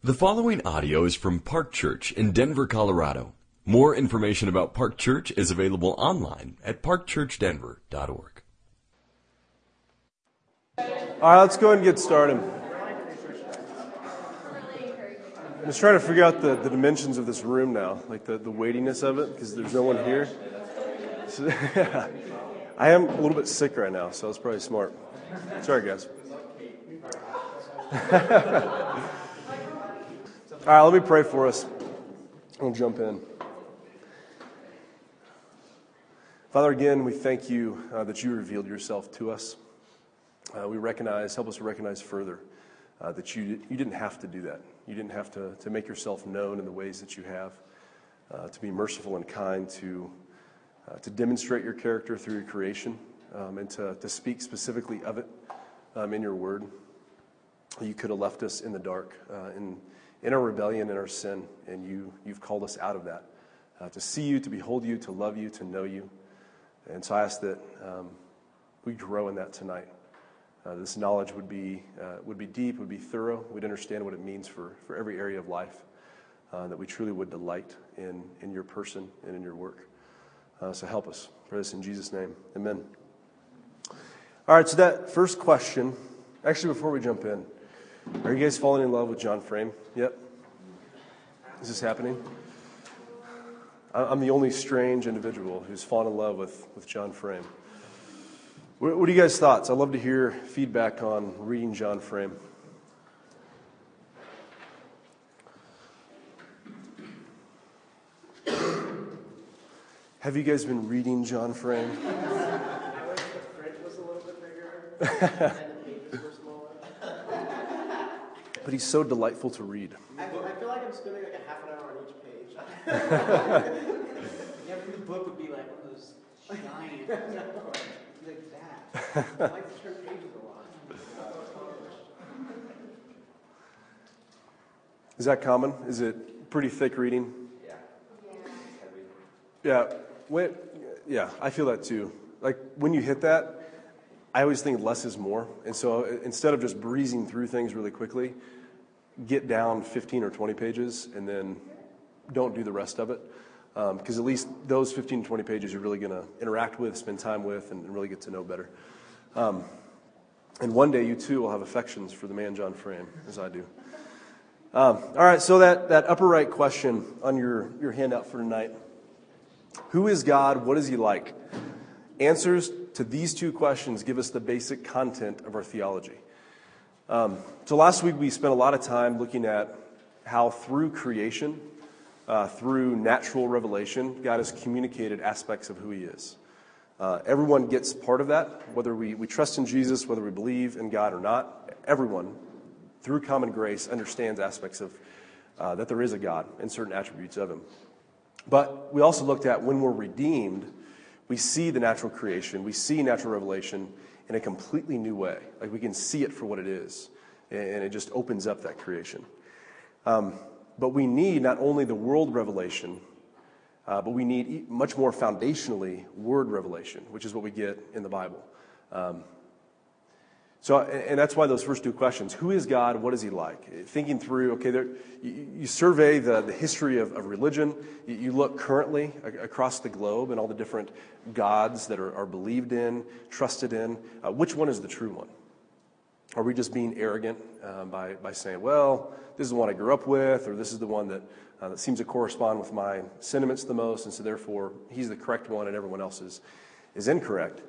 The following audio is from Park Church in Denver, Colorado. More information about Park Church is available online at parkchurchdenver.org. All right, let's go ahead and get started. I'm just trying to figure out the dimensions of this room now, like the weightiness of it, because there's no one here. So, I am a little bit sick right now, so it's probably smart. Sorry, guys. All right, let me pray for us. We'll jump in. Father, again, we thank you that you revealed yourself to us. Help us to recognize further that you didn't have to do that. You didn't have to make yourself known in the ways that you have, to be merciful and kind, to demonstrate your character through your creation, and to speak specifically of it in your word. You could have left us in the dark, in our rebellion and our sin, and you've called us out of that, to see you, to behold you, to love you, to know you. And so I ask that we grow in that tonight. This knowledge would be deep, would be thorough. We'd understand what it means for every area of life, that we truly would delight in your person and in your work. So help us. Pray this in Jesus' name. Amen. All right, so that first question, actually before we jump in, are you guys falling in love with John Frame yet? Is this happening? I'm the only strange individual who's fallen in love with John Frame. What are you guys' thoughts? I'd love to hear feedback on reading John Frame. Have you guys been reading John Frame? I wish the print was a little bit bigger and the pages were smaller. But he's so delightful to read. I feel like I'm spending like a half an hour on each page. Every book would be like one of those giant, like that. I like to turn pages a lot. Is that common? Is it pretty thick reading? Yeah. Yeah, I feel that too. Like when you hit that, I always think less is more. And so instead of just breezing through things really quickly, get down 15 or 20 pages and then don't do the rest of it. Because at least those 15 to 20 pages you're really going to interact with, spend time with, and really get to know better. And one day you too will have affections for the man John Frame, as I do. All right, so that upper right question on your handout for tonight. Who is God? What is he like? Answers to these two questions give us the basic content of our theology. So last week we spent a lot of time looking at how through creation, through natural revelation, God has communicated aspects of who he is. Everyone gets part of that, whether we trust in Jesus, whether we believe in God or not. Everyone, through common grace, understands aspects of that there is a God and certain attributes of him. But we also looked at when we're redeemed, we see the natural creation, we see natural revelation in a completely new way. Like we can see it for what it is, and it just opens up that creation. But we need not only the world revelation, but we need much more foundationally word revelation, which is what we get in the Bible. And that's why those first two questions, who is God, what is he like? Thinking through, okay, you survey the history of religion, you look currently across the globe and all the different gods that are believed in, trusted in. Which one is the true one? Are we just being arrogant by saying, well, this is the one I grew up with, or this is the one that seems to correspond with my sentiments the most, and so therefore he's the correct one and everyone else is incorrect.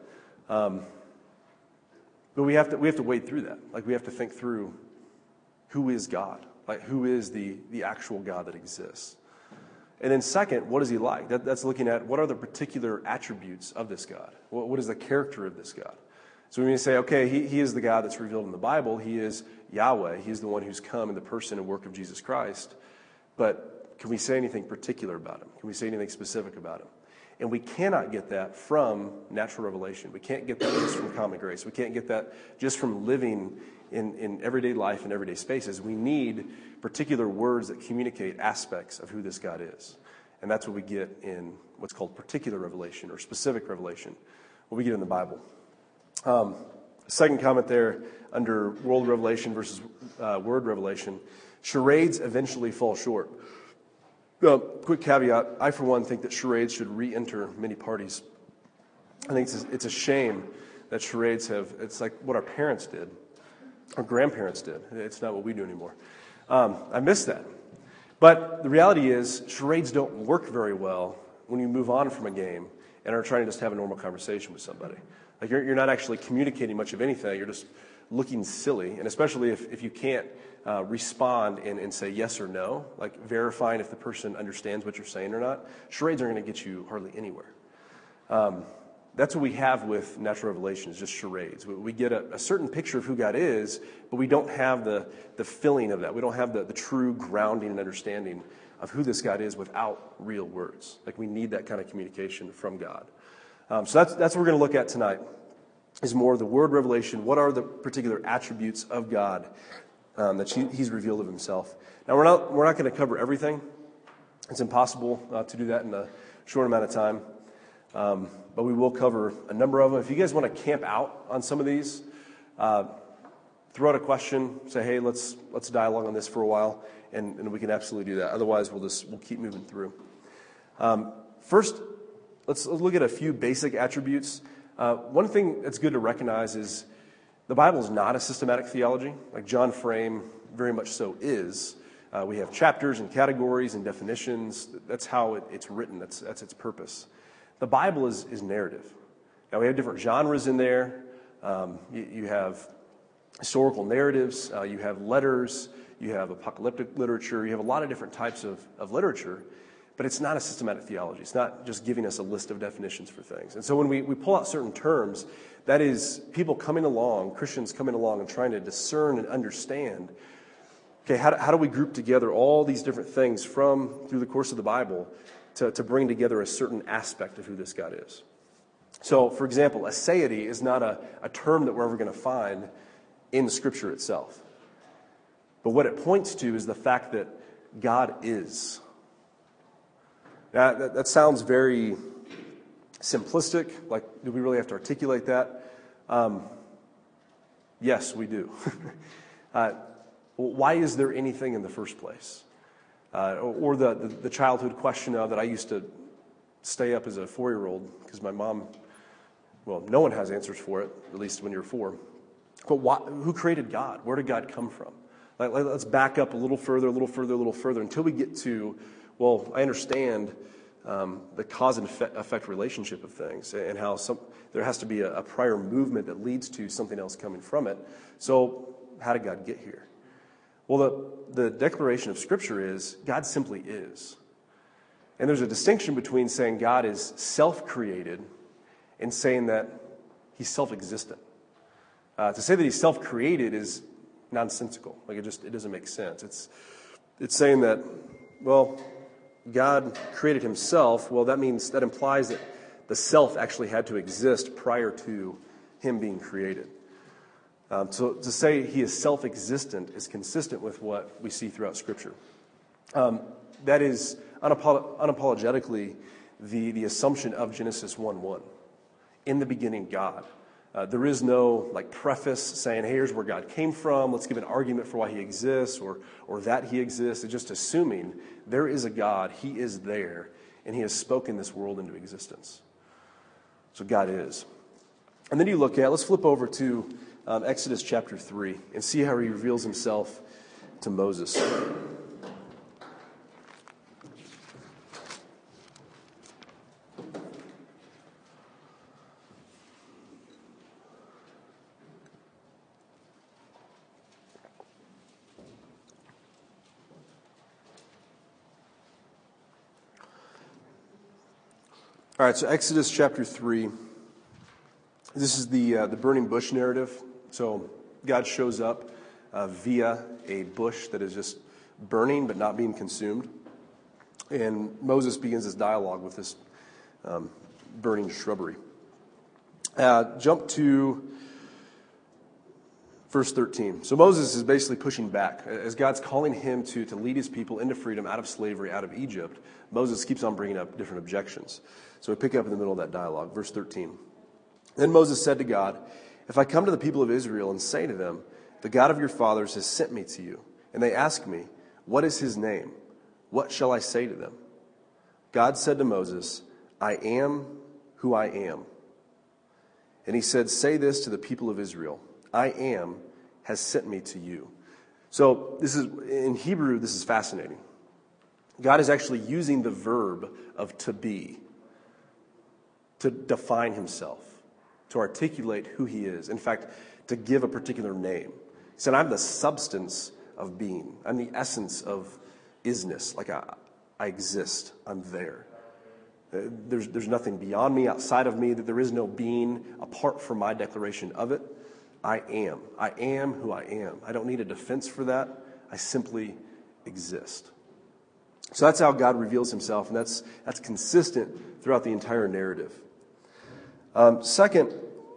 But we have to wade through that. Like we have to think through who is God? Like who is the actual God that exists? And then second, what is he like? That's looking at what are the particular attributes of this God? What is the character of this God? So when we say, okay, he is the God that's revealed in the Bible. He is Yahweh. He's the one who's come in the person and work of Jesus Christ. But can we say anything particular about him? Can we say anything specific about him? And we cannot get that from natural revelation. We can't get that just from common grace. We can't get that just from living in everyday life and everyday spaces. We need particular words that communicate aspects of who this God is. And that's what we get in what's called particular revelation or specific revelation, what we get in the Bible. Second comment there under world revelation versus word revelation. Charades eventually fall short. Quick caveat, I for one think that charades should re-enter many parties. I think it's a shame that charades it's like what our parents did, our grandparents did. It's not what we do anymore. I miss that. But the reality is, charades don't work very well when you move on from a game and are trying to just have a normal conversation with somebody. Like you're not actually communicating much of anything. You're just looking silly, and especially if you can't respond and say yes or no, like verifying if the person understands what you're saying or not. Charades aren't going to get you hardly anywhere. That's what we have with natural revelation, is just charades. We get a certain picture of who God is, but we don't have the filling of that. We don't have the true grounding and understanding of who this God is without real words. Like we need that kind of communication from God. So that's what we're going to look at tonight, is more of the word revelation. What are the particular attributes of God that he's revealed of himself? Now, we're not going to cover everything. It's impossible to do that in a short amount of time. But we will cover a number of them. If you guys want to camp out on some of these, throw out a question, say, hey, let's dialogue on this for a while, and we can absolutely do that. Otherwise, we'll keep moving through. First, let's look at a few basic attributes. One thing that's good to recognize is the Bible is not a systematic theology, like John Frame very much so is. We have chapters and categories and definitions. That's how it's written. That's its purpose. The Bible is narrative. Now, we have different genres in there. You have historical narratives. You have letters. You have apocalyptic literature. You have a lot of different types of literature. But it's not a systematic theology. It's not just giving us a list of definitions for things. And so when we pull out certain terms, that is people coming along, Christians coming along and trying to discern and understand, okay, how do we group together all these different things through the course of the Bible to bring together a certain aspect of who this God is. So, for example, aseity is not a term that we're ever going to find in the Scripture itself. But what it points to is the fact that God is. Now, that sounds very simplistic. Like, do we really have to articulate that? Yes, we do. Why is there anything in the first place? Or the childhood question that I used to stay up as a 4-year-old because my mom, well, no one has answers for it, at least when you're 4. But who created God? Where did God come from? Let's back up a little further until we get to, well, I understand the cause and effect relationship of things and how there has to be a prior movement that leads to something else coming from it. So how did God get here? Well, the declaration of Scripture is God simply is. And there's a distinction between saying God is self-created and saying that he's self-existent. To say that he's self-created is nonsensical. Like it doesn't make sense. It's saying that, well, God created himself. Well, that implies that the self actually had to exist prior to him being created. So to say he is self-existent is consistent with what we see throughout Scripture. That is unapologetically the assumption of Genesis 1:1. In the beginning, God. There is no preface saying, hey, here's where God came from. Let's give an argument for why he exists or that he exists. It's just assuming there is a God. He is there, and he has spoken this world into existence. So God is. And then let's flip over to Exodus chapter 3 and see how he reveals himself to Moses. All right, so Exodus chapter 3. This is the burning bush narrative. So God shows up via a bush that is just burning but not being consumed. And Moses begins this dialogue with this burning shrubbery. Jump to verse 13. So Moses is basically pushing back. As God's calling him to lead his people into freedom, out of slavery, out of Egypt, Moses keeps on bringing up different objections. So we pick up in the middle of that dialogue, verse 13. Then Moses said to God, if I come to the people of Israel and say to them, the God of your fathers has sent me to you, And they ask me, 'What is his name? What shall I say to them?' God said to Moses, 'I am who I am.' And he said, 'Say this to the people of Israel, I am has sent me to you.'" So this is, in Hebrew, this is fascinating. God is actually using the verb of to be to define himself, to articulate who he is. In fact, to give a particular name. He said, "I'm the substance of being. I'm the essence of isness. Like I exist. I'm there. There's nothing beyond me, outside of me, that there is no being apart from my declaration of it. I am. I am who I am. I don't need a defense for that. I simply exist." So that's how God reveals himself, and that's consistent throughout the entire narrative. Second,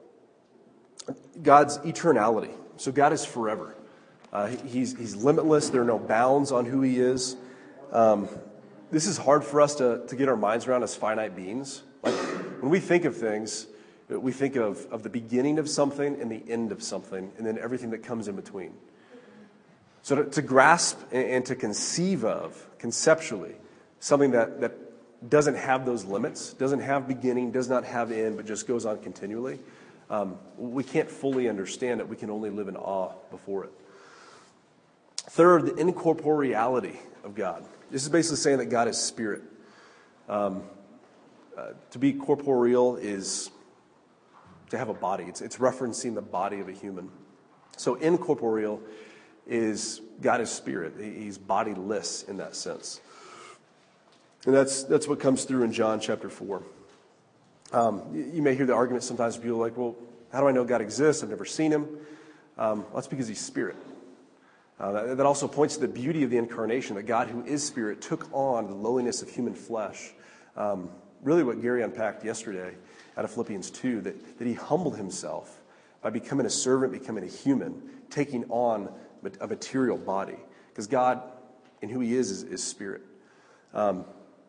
God's eternality. So God is forever. He's limitless. There are no bounds on who he is. This is hard for us to get our minds around as finite beings. Like when we think of things, we think of the beginning of something and the end of something, and then everything that comes in between. So to grasp and to conceive of, conceptually, something that doesn't have those limits, doesn't have beginning, does not have end, but just goes on continually, we can't fully understand it. We can only live in awe before it. Third, the incorporeality of God. This is basically saying that God is spirit. To be corporeal is to have a body. It's referencing the body of a human. So incorporeal is God is spirit. He's bodiless in that sense. And that's what comes through in John chapter 4. You may hear the argument sometimes, people are like, well, how do I know God exists? I've never seen him. Well, that's because he's spirit. That also points to the beauty of the incarnation, that God, who is spirit, took on the lowliness of human flesh. Really what Gary unpacked yesterday out of Philippians 2, that he humbled himself by becoming a servant, becoming a human, taking on a material body. Because God, in who he is spirit. And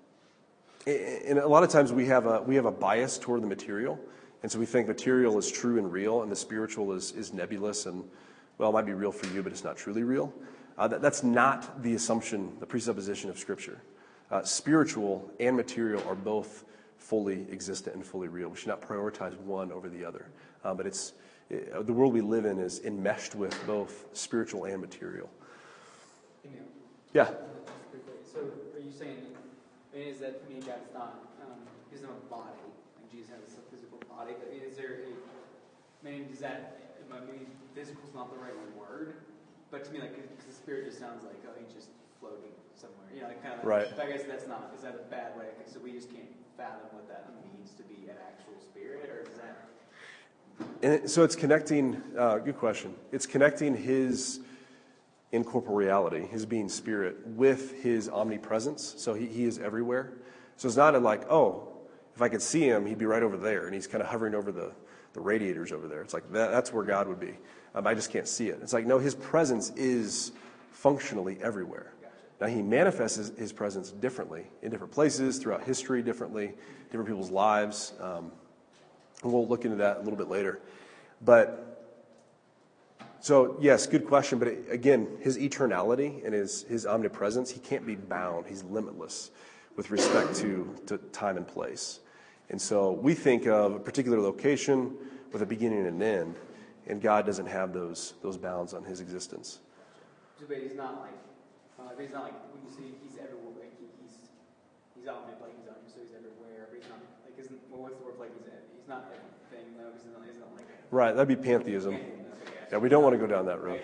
a lot of times we have a bias toward the material. And so we think material is true and real, and the spiritual is nebulous and, well, it might be real for you, but it's not truly real. That's not the assumption, the presupposition of Scripture. Spiritual and material are both fully existent and fully real. We should not prioritize one over the other. But the world we live in is enmeshed with both spiritual and material. Yeah. So are you saying, is that God's not, he doesn't have a body, and Jesus has a physical body, but is there does that, maybe physical is not the right word, but to me, like, because the spirit just sounds like, oh, he's just floating somewhere, kind of like, right. I guess is that a bad way, so we just can't fathom what that means to be an actual spirit, or is that? And so it's connecting, good question, it's connecting his incorporeality, his being spirit, with his omnipresence. So he is everywhere. So it's not like, oh, if I could see him, he'd be right over there, and he's kind of hovering over the radiators over there. It's like that's where God would be. I just can't see it. It's like, no, his presence is functionally everywhere. Now, he manifests his presence differently in different places, throughout history differently, different people's lives. And we'll look into that a little bit later. But so, yes, good question. But again, his eternality and his omnipresence, he can't be bound. He's limitless with respect to time and place. And so we think of a particular location with a beginning and an end, and God doesn't have those bounds on his existence. But he's not like when you say he's everywhere, like he's omnipotent, like he's omnipotent, so he's everywhere. But he's not like what's the word like he's not everything. No, he's not like right. That'd be pantheism. Yeah, we don't want to go down that road.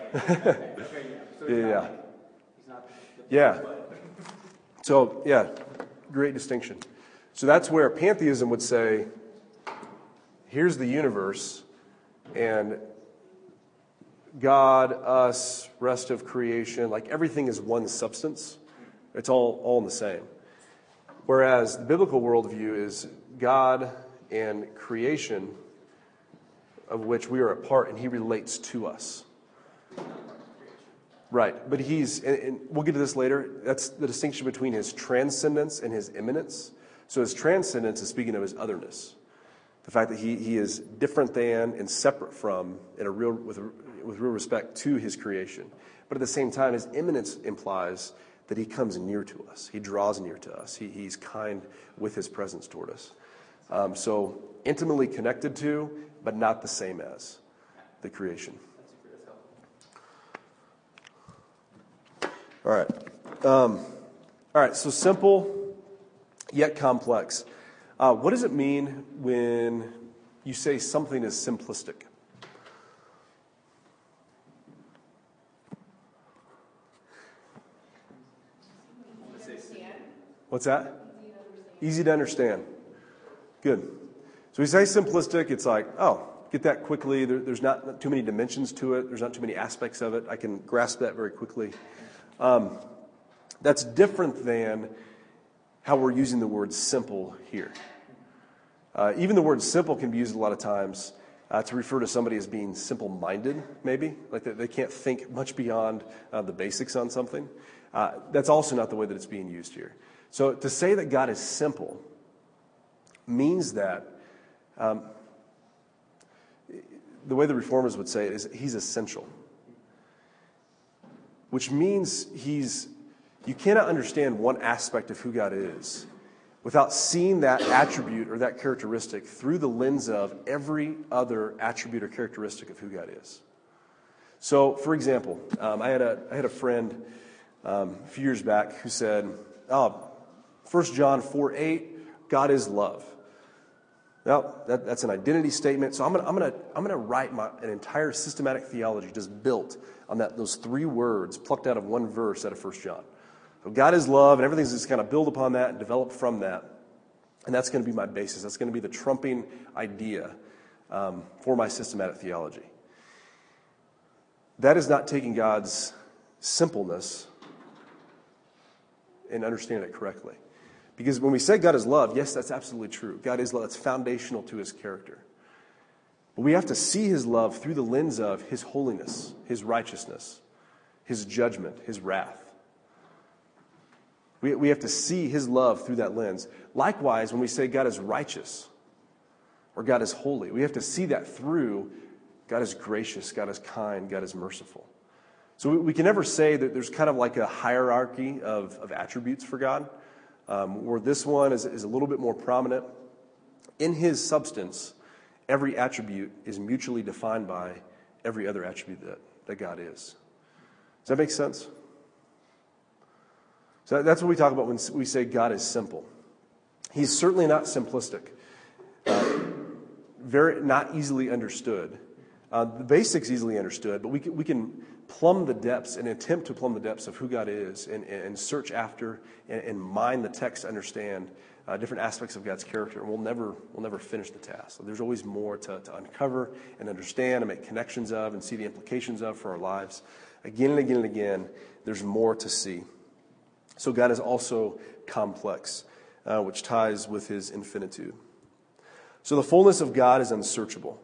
Yeah. So, yeah, great distinction. So that's where pantheism would say, here's the universe, and God, us, rest of creation, like everything is one substance. It's all in the same. Whereas the biblical worldview is God and creation, of which we are a part, and he relates to us. Right, but and we'll get to this later, that's the distinction between his transcendence and his immanence. So his transcendence is speaking of his otherness. The fact that he is different than and separate from, with real respect to his creation. But at the same time, his immanence implies that he comes near to us. He draws near to us. He's kind with his presence toward us. So intimately connected to, but not the same as the creation. All right, so simple yet complex. What does it mean when you say something is simplistic? What's that? Easy to understand. Good. So we say simplistic, it's like, oh, get that quickly. There's not too many dimensions to it. There's not too many aspects of it. I can grasp that very quickly. That's different than how we're using the word simple here. Even the word simple can be used a lot of times to refer to somebody as being simple-minded, maybe. Like they can't think much beyond the basics on something. That's also not the way that it's being used here. So to say that God is simple means that the way the Reformers would say it is he's essential. Which means you cannot understand one aspect of who God is without seeing that attribute or that characteristic through the lens of every other attribute or characteristic of who God is. So, for example, I had a friend a few years back who said, 1 John 4:8, God is love. Well, that's an identity statement. So I'm gonna write an entire systematic theology just built on those three words plucked out of one verse out of 1 John. So God is love, and everything's just kind of build upon that and develop from that. And that's going to be my basis. That's going to be the trumping idea for my systematic theology. That is not taking God's simpleness and understanding it correctly. Because when we say God is love, yes, that's absolutely true. God is love. That's foundational to his character. But we have to see his love through the lens of his holiness, his righteousness, his judgment, his wrath. We have to see his love through that lens. Likewise, when we say God is righteous or God is holy, we have to see that through God is gracious, God is kind, God is merciful. So we can never say that there's kind of like a hierarchy of attributes for God, where this one is a little bit more prominent. In his substance, every attribute is mutually defined by every other attribute that God is. Does that make sense? So that's what we talk about when we say God is simple. He's certainly not simplistic, not easily understood. The basics easily understood, but we can plumb the depths and attempt to plumb the depths of who God is and search after and mine the text to understand different aspects of God's character, and we'll never finish the task. So there's always more to uncover and understand and make connections of and see the implications of for our lives. Again and again and again, there's more to see. So God is also complex, which ties with his infinitude. So the fullness of God is unsearchable.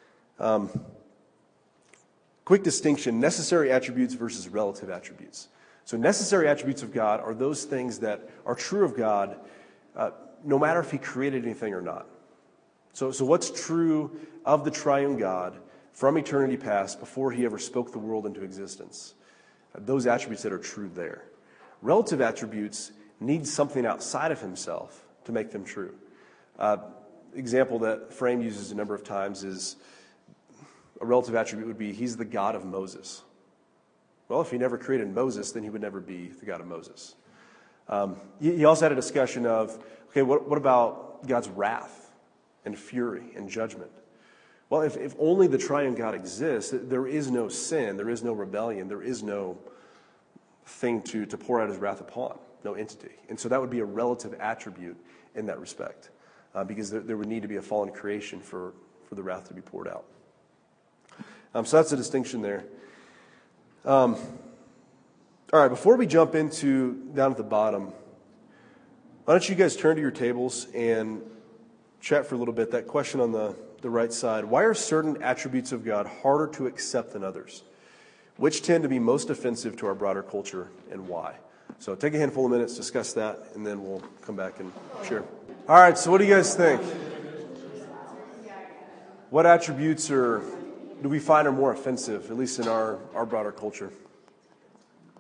Quick distinction, necessary attributes versus relative attributes. So necessary attributes of God are those things that are true of God no matter if he created anything or not. So what's true of the triune God from eternity past before he ever spoke the world into existence? Those attributes that are true there. Relative attributes need something outside of himself to make them true. Example that Frame uses a number of times is a relative attribute would be he's the God of Moses. Well, if he never created Moses, then he would never be the God of Moses. He also had a discussion of, okay, what about God's wrath and fury and judgment? Well, if only the triune God exists, there is no sin, there is no rebellion, there is no thing to pour out his wrath upon, no entity. And so that would be a relative attribute in that respect, because there would need to be a fallen creation for the wrath to be poured out. So that's a distinction there. All right, before we jump into down at the bottom, why don't you guys turn to your tables and chat for a little bit. That question on the right side. Why are certain attributes of God harder to accept than others? Which tend to be most offensive to our broader culture, and why? So take a handful of minutes, discuss that, and then we'll come back and share. All right, so what do you guys think? What attributes do we find are more offensive, at least in our broader culture?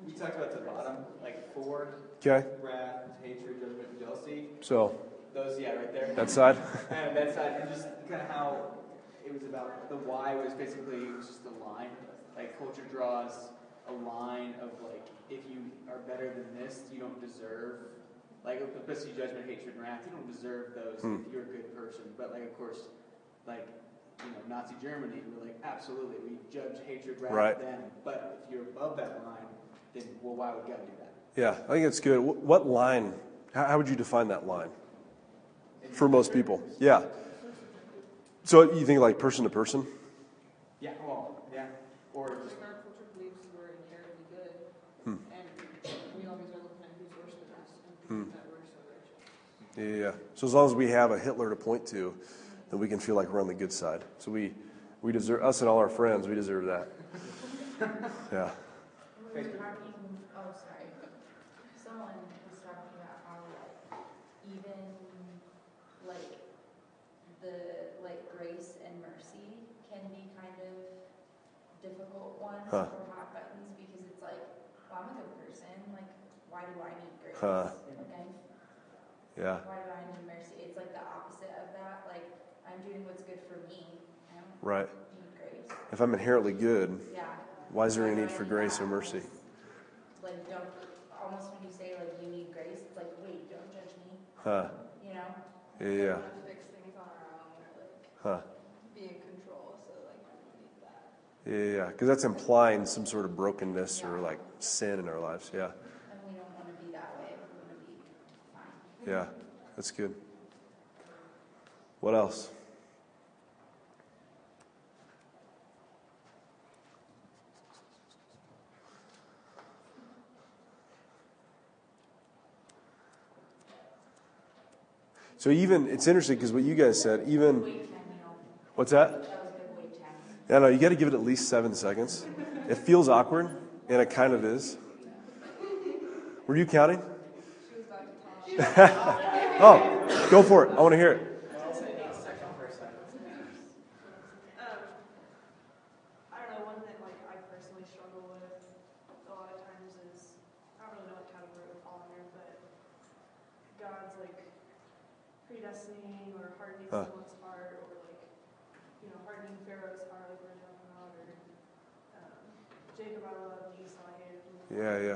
we talked about the bottom, like 4, Okay. wrath, hatred, judgment, and jealousy. So Those, yeah, right there. that side. And that side, and just kind of how it was about the why was basically, it was just a line. Like culture draws a line of like, if you are better than this, you don't deserve, like, especially judgment, hatred, and wrath, you don't deserve those if you're a good person. But like, of course, like, Nazi Germany, we're like, absolutely, we judge hatred, wrath, Right. them. But if you're above that line, then, well, why would God do that? Yeah, I think it's good. What line? How would you define that line for most people? Yeah. So you think like person to person? Yeah, well, yeah. Or just, Like our culture believes we're inherently good, and we always are looking at who's worse than us and thinking that we're so righteous. Yeah. So as long as we have a Hitler to point to, then we can feel like we're on the good side. So we deserve, us and all our friends, we deserve that. Yeah. We were talking, someone was talking about how even the grace and mercy can be kind of difficult ones Huh. or hot buttons because it's like, well, I'm a good person, like why do I need grace? Okay. Yeah. Why do I need mercy? It's like the opposite of that. Like I'm doing what's good for me. I don't Right. need grace. If I'm inherently good, Yeah. why is there any need for grace or mercy? Like don't, almost when you say like you need grace, it's like wait, don't judge me. Huh. You know? Yeah. We want to fix things on our own, Huh. be in control, so like we don't need that. Yeah. Because that's implying some sort of brokenness or like sin in our lives. Yeah. And we don't want to be that way. We want to be fine. Yeah. That's good. What else? So even, it's interesting because what you guys said, even, Wait 10, what's that? That was good wait 10. Yeah, no, you got to give it at least 7 seconds. It feels awkward, and it kind of is. Were you counting? She was about to talk. Oh, go for it. I want to hear it. I don't know, one thing like I personally struggle with a lot of times is, I don't really know what category to fall under, but God's like predestining or hardening Huh. someone's heart, or like, hardening Pharaoh's heart, like we were talking about, or Jacob I love, Esau I hated. Yeah.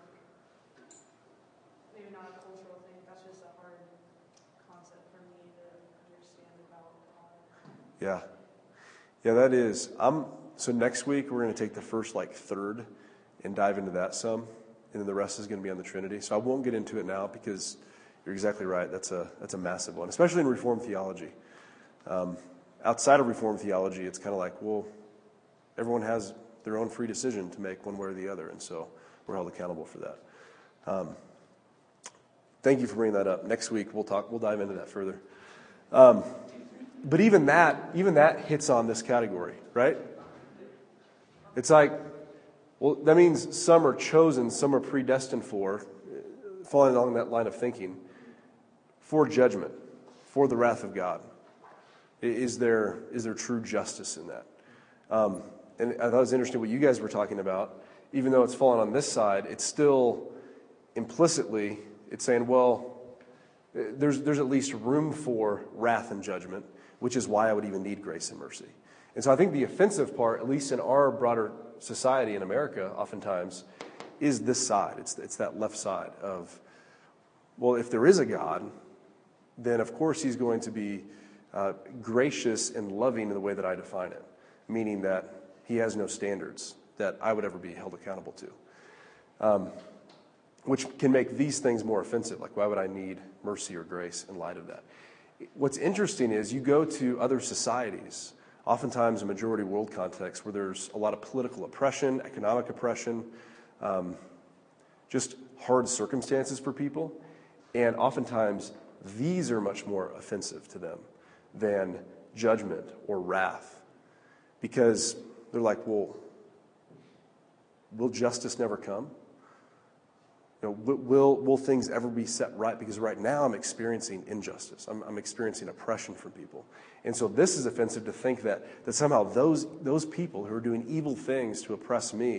Maybe not a cultural thing, that's just a hard concept for me to understand about God. Yeah. Yeah, that is. So next week, we're going to take the first third and dive into that some, and then the rest is going to be on the Trinity. So I won't get into it now because you're exactly right. That's a massive one, especially in Reformed theology. Outside of Reformed theology, it's kind of like, well, everyone has their own free decision to make one way or the other, and so we're held accountable for that. Thank you for bringing that up. Next week, we'll dive into that further. But even that hits on this category, right? It's like, well, that means some are chosen, some are predestined for, following along that line of thinking, for judgment, for the wrath of God. Is there true justice in that? And I thought it was interesting what you guys were talking about. Even though it's fallen on this side, it's still implicitly, it's saying, well, there's at least room for wrath and judgment, which is why I would even need grace and mercy. And so I think the offensive part, at least in our broader society in America, oftentimes, is this side. It's that left side of, well, if there is a God, then of course he's going to be gracious and loving in the way that I define it, meaning that he has no standards that I would ever be held accountable to, which can make these things more offensive. Like, why would I need mercy or grace in light of that? What's interesting is you go to other societies, oftentimes a majority world context, where there's a lot of political oppression, economic oppression, just hard circumstances for people, and oftentimes these are much more offensive to them than judgment or wrath, because they're like, well, will justice never come? Will things ever be set right? Because right now I'm experiencing injustice. I'm experiencing oppression from people. And so this is offensive to think that somehow those people who are doing evil things to oppress me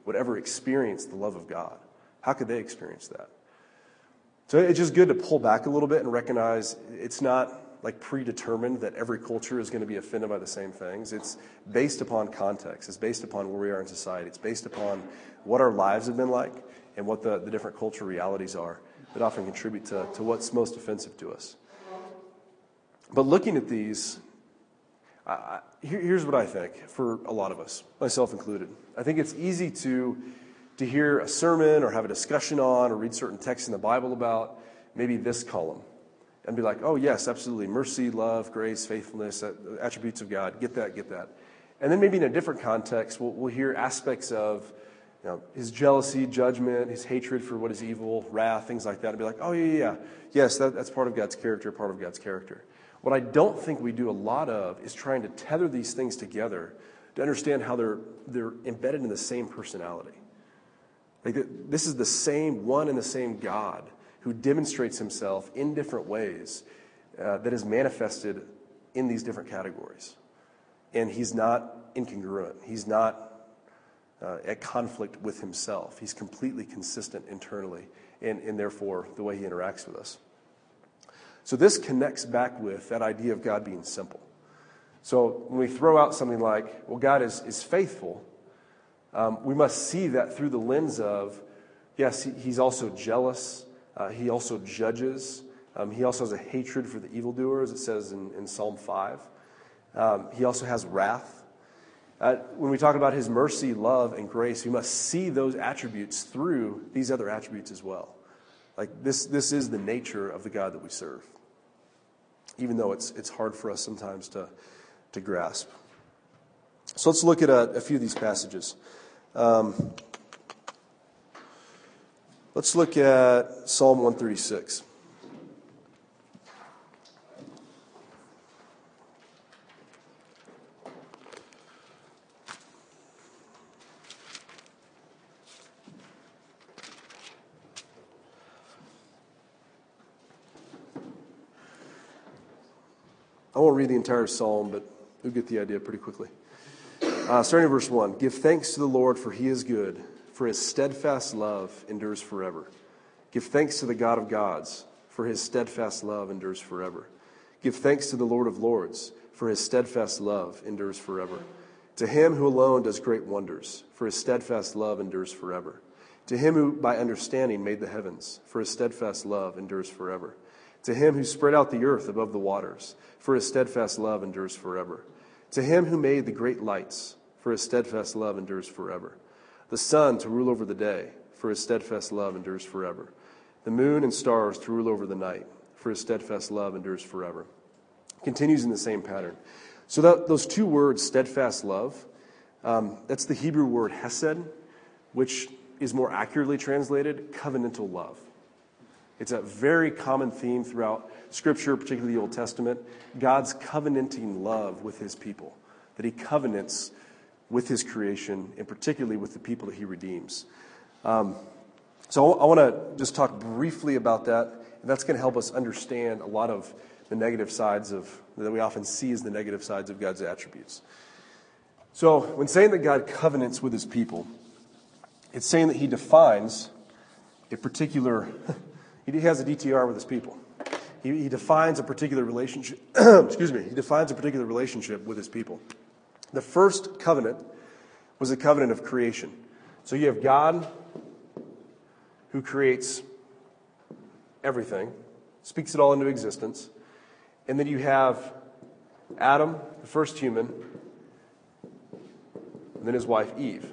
would ever experience the love of God. How could they experience that? So it's just good to pull back a little bit and recognize it's not like predetermined that every culture is going to be offended by the same things. It's based upon context. It's based upon where we are in society. It's based upon what our lives have been like and what the different cultural realities are that often contribute to what's most offensive to us. But looking at these, here's what I think for a lot of us, myself included. I think it's easy to hear a sermon or have a discussion on or read certain texts in the Bible about maybe this column and be like, oh, yes, absolutely, mercy, love, grace, faithfulness, attributes of God, get that. And then maybe in a different context, we'll hear aspects of his jealousy, judgment, his hatred for what is evil, wrath, things like that, and be like, oh, yeah. Yes, that's part of God's character, part of God's character. What I don't think we do a lot of is trying to tether these things together to understand how they're embedded in the same personality. Like this is the same one and the same God who demonstrates himself in different ways that is manifested in these different categories. And he's not incongruent. He's not at conflict with himself. He's completely consistent internally and therefore the way he interacts with us. So this connects back with that idea of God being simple. So when we throw out something like, well, God is faithful, we must see that through the lens of, yes, he's also jealous. He also judges. He also has a hatred for the evildoer, as it says in Psalm 5. He also has wrath. When we talk about his mercy, love, and grace, we must see those attributes through these other attributes as well. Like this is the nature of the God that we serve, even though it's hard for us sometimes to grasp. So let's look at a few of these passages. Let's look at Psalm 136. I won't read the entire psalm, but you'll get the idea pretty quickly. Starting in verse 1. Give thanks to the Lord, for he is good, for his steadfast love endures forever. Give thanks to the God of gods, for his steadfast love endures forever. Give thanks to the Lord of lords, for his steadfast love endures forever. To him who alone does great wonders, for his steadfast love endures forever. To him who by understanding made the heavens, for his steadfast love endures forever. To him who spread out the earth above the waters, for his steadfast love endures forever. To him who made the great lights, for his steadfast love endures forever. The sun to rule over the day, for his steadfast love endures forever. The moon and stars to rule over the night, for his steadfast love endures forever. Continues in the same pattern. So those two words, steadfast love, that's the Hebrew word hesed, which is more accurately translated covenantal love. It's a very common theme throughout Scripture, particularly the Old Testament, God's covenanting love with his people, that he covenants with his creation, and particularly with the people that he redeems. So I want to just talk briefly about that, and that's going to help us understand a lot of the negative sides that we often see as the negative sides of God's attributes. So when saying that God covenants with his people, it's saying that he defines a particular... He has a DTR with his people. He defines a particular relationship. Excuse me. He defines a particular relationship with his people. The first covenant was a covenant of creation. So you have God who creates everything, speaks it all into existence, and then you have Adam, the first human, and then his wife Eve.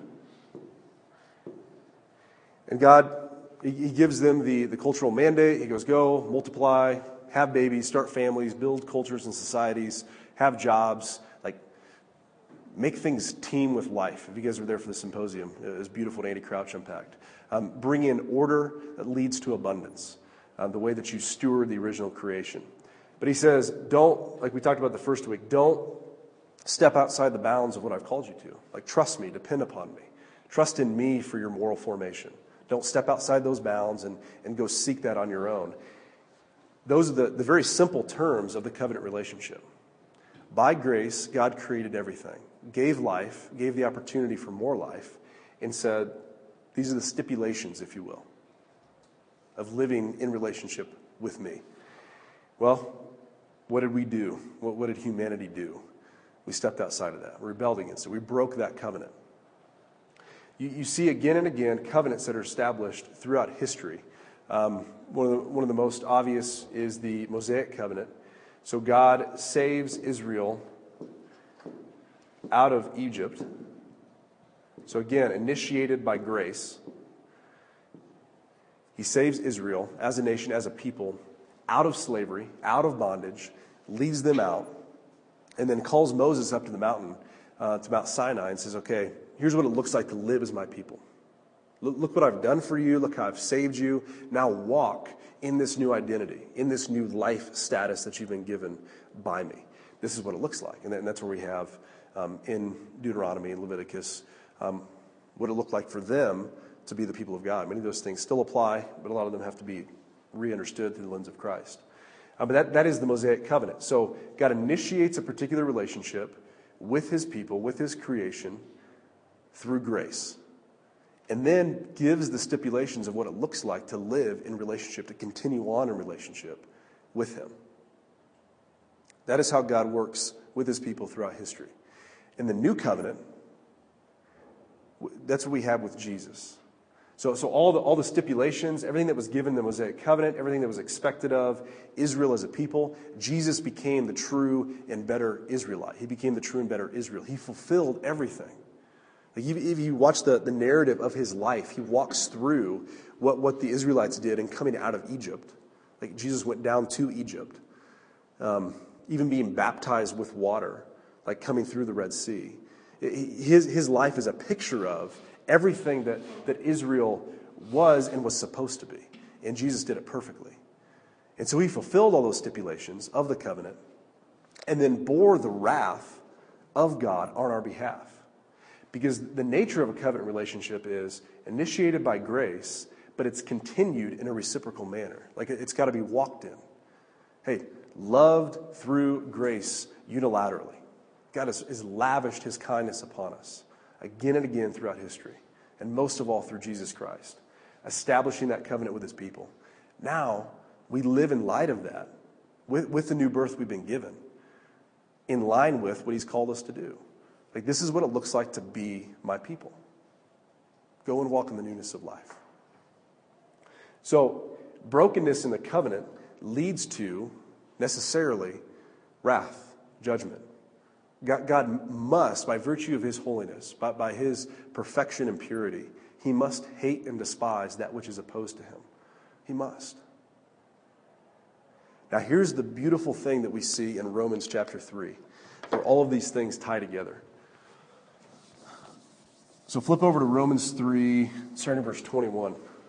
And God, he gives them the cultural mandate. He goes, go, multiply, have babies, start families, build cultures and societies, have jobs, like make things teem with life. If you guys were there for the symposium, it was beautiful what Andy Crouch unpacked. Bring in order that leads to abundance, the way that you steward the original creation. But he says, don't, like we talked about the first week, don't step outside the bounds of what I've called you to. Like trust me, depend upon me. Trust in me for your moral formation. Don't step outside those bounds and go seek that on your own. Those are the very simple terms of the covenant relationship. By grace, God created everything, gave life, gave the opportunity for more life, and said, these are the stipulations, if you will, of living in relationship with me. Well, what did we do? What did humanity do? We stepped outside of that. We rebelled against it. We broke that covenant. You see again and again covenants that are established throughout history. One of the most obvious is the Mosaic covenant. So God saves Israel out of Egypt. So again, initiated by grace. He saves Israel as a nation, as a people, out of slavery, out of bondage, leads them out, and then calls Moses up to the mountain, to Mount Sinai, and says, okay, here's what it looks like to live as my people. Look what I've done for you. Look how I've saved you. Now walk in this new identity, in this new life status that you've been given by me. This is what it looks like. And that's where we have in Deuteronomy and Leviticus what it looked like for them to be the people of God. Many of those things still apply, but a lot of them have to be re-understood through the lens of Christ. But that is the Mosaic covenant. So God initiates a particular relationship with his people, with his creation, through grace. And then gives the stipulations of what it looks like to live in relationship, to continue on in relationship with him. That is how God works with his people throughout history. In the new covenant, that's what we have with Jesus. So all the stipulations, everything that was given in the Mosaic covenant, everything that was expected of Israel as a people, Jesus became the true and better Israelite. He became the true and better Israel. He fulfilled everything. Like if you watch the narrative of his life, he walks through what the Israelites did in coming out of Egypt. Like Jesus went down to Egypt, even being baptized with water, like coming through the Red Sea. His life is a picture of everything that Israel was and was supposed to be. And Jesus did it perfectly. And so he fulfilled all those stipulations of the covenant and then bore the wrath of God on our behalf. Because the nature of a covenant relationship is initiated by grace, but it's continued in a reciprocal manner. Like it's got to be walked in. Hey, loved through grace unilaterally. God has lavished his kindness upon us again and again throughout history, and most of all through Jesus Christ, establishing that covenant with his people. Now, we live in light of that, with the new birth we've been given, in line with what he's called us to do. Like, this is what it looks like to be my people. Go and walk in the newness of life. So, brokenness in the covenant leads to, necessarily, wrath, judgment. God must, by virtue of his holiness, by his perfection and purity, he must hate and despise that which is opposed to him. He must. Now here's the beautiful thing that we see in Romans chapter 3, where all of these things tie together. So flip over to Romans 3, starting in verse 21.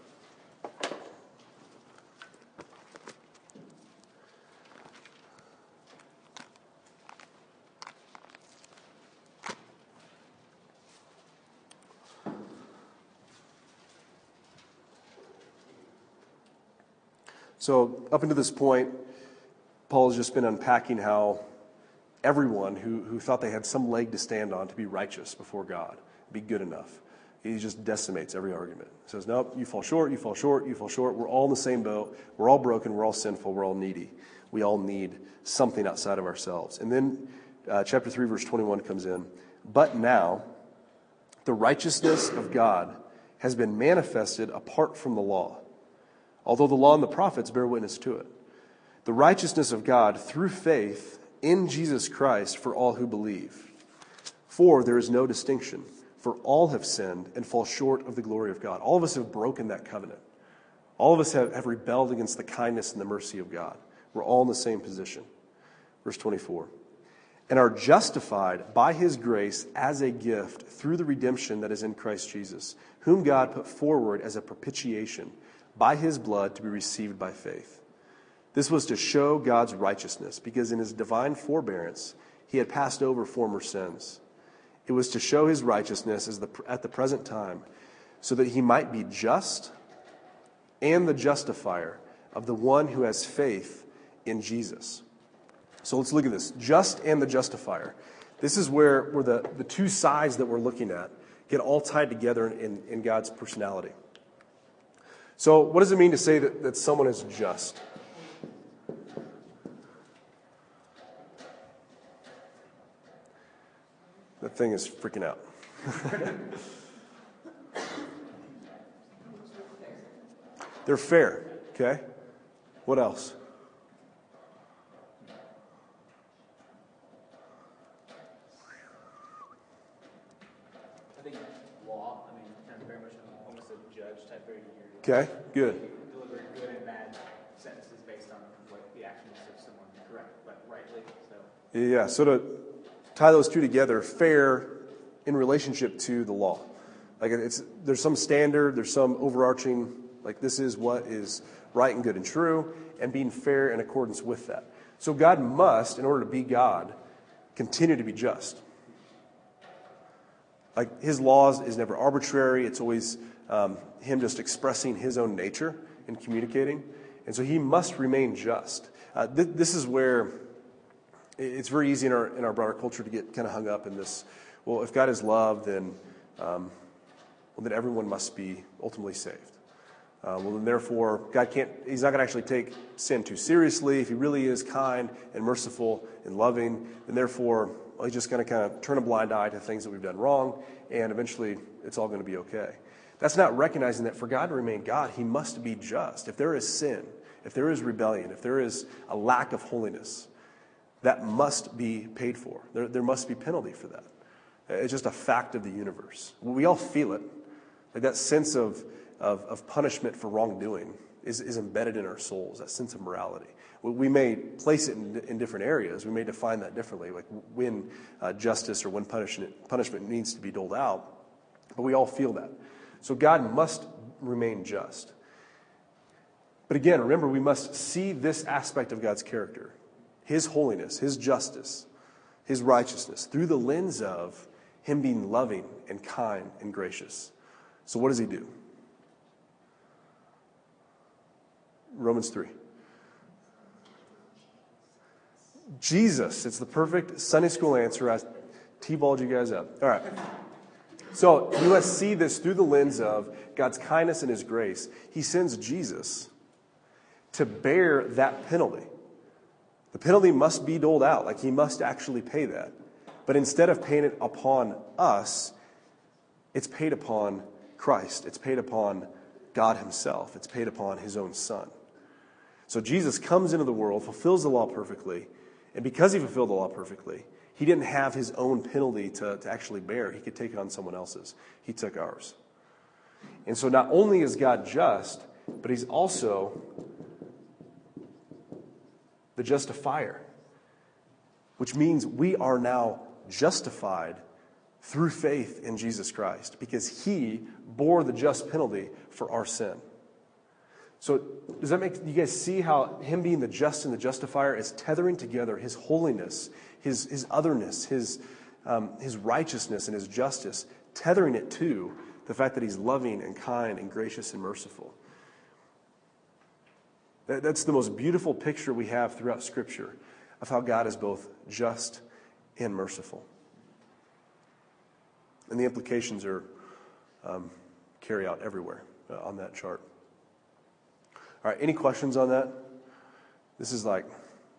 So up until this point, Paul has just been unpacking how everyone who thought they had some leg to stand on to be righteous before God, be good enough, he just decimates every argument. He says, nope, you fall short, you fall short, you fall short. We're all in the same boat. We're all broken. We're all sinful. We're all needy. We all need something outside of ourselves. And then chapter 3, verse 21 comes in. But now the righteousness of God has been manifested apart from the law, although the law and the prophets bear witness to it. The righteousness of God through faith in Jesus Christ for all who believe. For there is no distinction, for all have sinned and fall short of the glory of God. All of us have broken that covenant. All of us have rebelled against the kindness and the mercy of God. We're all in the same position. Verse 24. And are justified by his grace as a gift through the redemption that is in Christ Jesus, whom God put forward as a propitiation by his blood to be received by faith. This was to show God's righteousness, because in his divine forbearance he had passed over former sins. It was to show his righteousness at the present time, so that he might be just and the justifier of the one who has faith in Jesus. So let's look at this. Just and the justifier. This is where the two sides that we're looking at get all tied together in God's personality. So what does it mean to say that someone is just? That thing is freaking out. They're fair, okay? What else? I think law, kind of very much almost a judge type behavior. Okay, good. Deliver good and bad sentences based on what the actions of someone rightly. So Yeah, so to tie those two together, fair in relationship to the law. Like there's some standard, there's some overarching, like this is what is right and good and true, and being fair in accordance with that. So God must, in order to be God, continue to be just. Like his laws is never arbitrary. It's always him just expressing his own nature and communicating. And so he must remain just. This is where it's very easy in our broader culture to get kind of hung up in this. Well, if God is love, then everyone must be ultimately saved. Then therefore, he's not going to actually take sin too seriously. If he really is kind and merciful and loving, then therefore, he's just going to kind of turn a blind eye to things that we've done wrong, and eventually it's all going to be okay. That's not recognizing that for God to remain God, he must be just. If there is sin, if there is rebellion, if there is a lack of holiness, that must be paid for. There must be penalty for that. It's just a fact of the universe. We all feel it. Like that sense of punishment for wrongdoing is embedded in our souls, that sense of morality. We may place it in different areas. We may define that differently, like when justice or when punishment needs to be doled out. But we all feel that. So God must remain just. But again, remember, we must see this aspect of God's character, his holiness, his justice, his righteousness, through the lens of him being loving and kind and gracious. So what does he do? Romans 3. Jesus. It's the perfect Sunday school answer. I T-balled you guys up. All right. So we must see this through the lens of God's kindness and his grace. He sends Jesus to bear that penalty. The penalty must be doled out. Like he must actually pay that. But instead of paying it upon us, it's paid upon Christ. It's paid upon God himself. It's paid upon his own son. So Jesus comes into the world, fulfills the law perfectly, and because he fulfilled the law perfectly, he didn't have his own penalty to actually bear. He could take it on someone else's. He took ours. And so not only is God just, but he's also the justifier, which means we are now justified through faith in Jesus Christ because he bore the just penalty for our sin. So does that make you guys see how him being the just and the justifier is tethering together his holiness, his otherness, his righteousness and his justice, tethering it to the fact that he's loving and kind and gracious and merciful. That's the most beautiful picture we have throughout Scripture of how God is both just and merciful. And the implications are carry out everywhere on that chart. All right, any questions on that? This is like,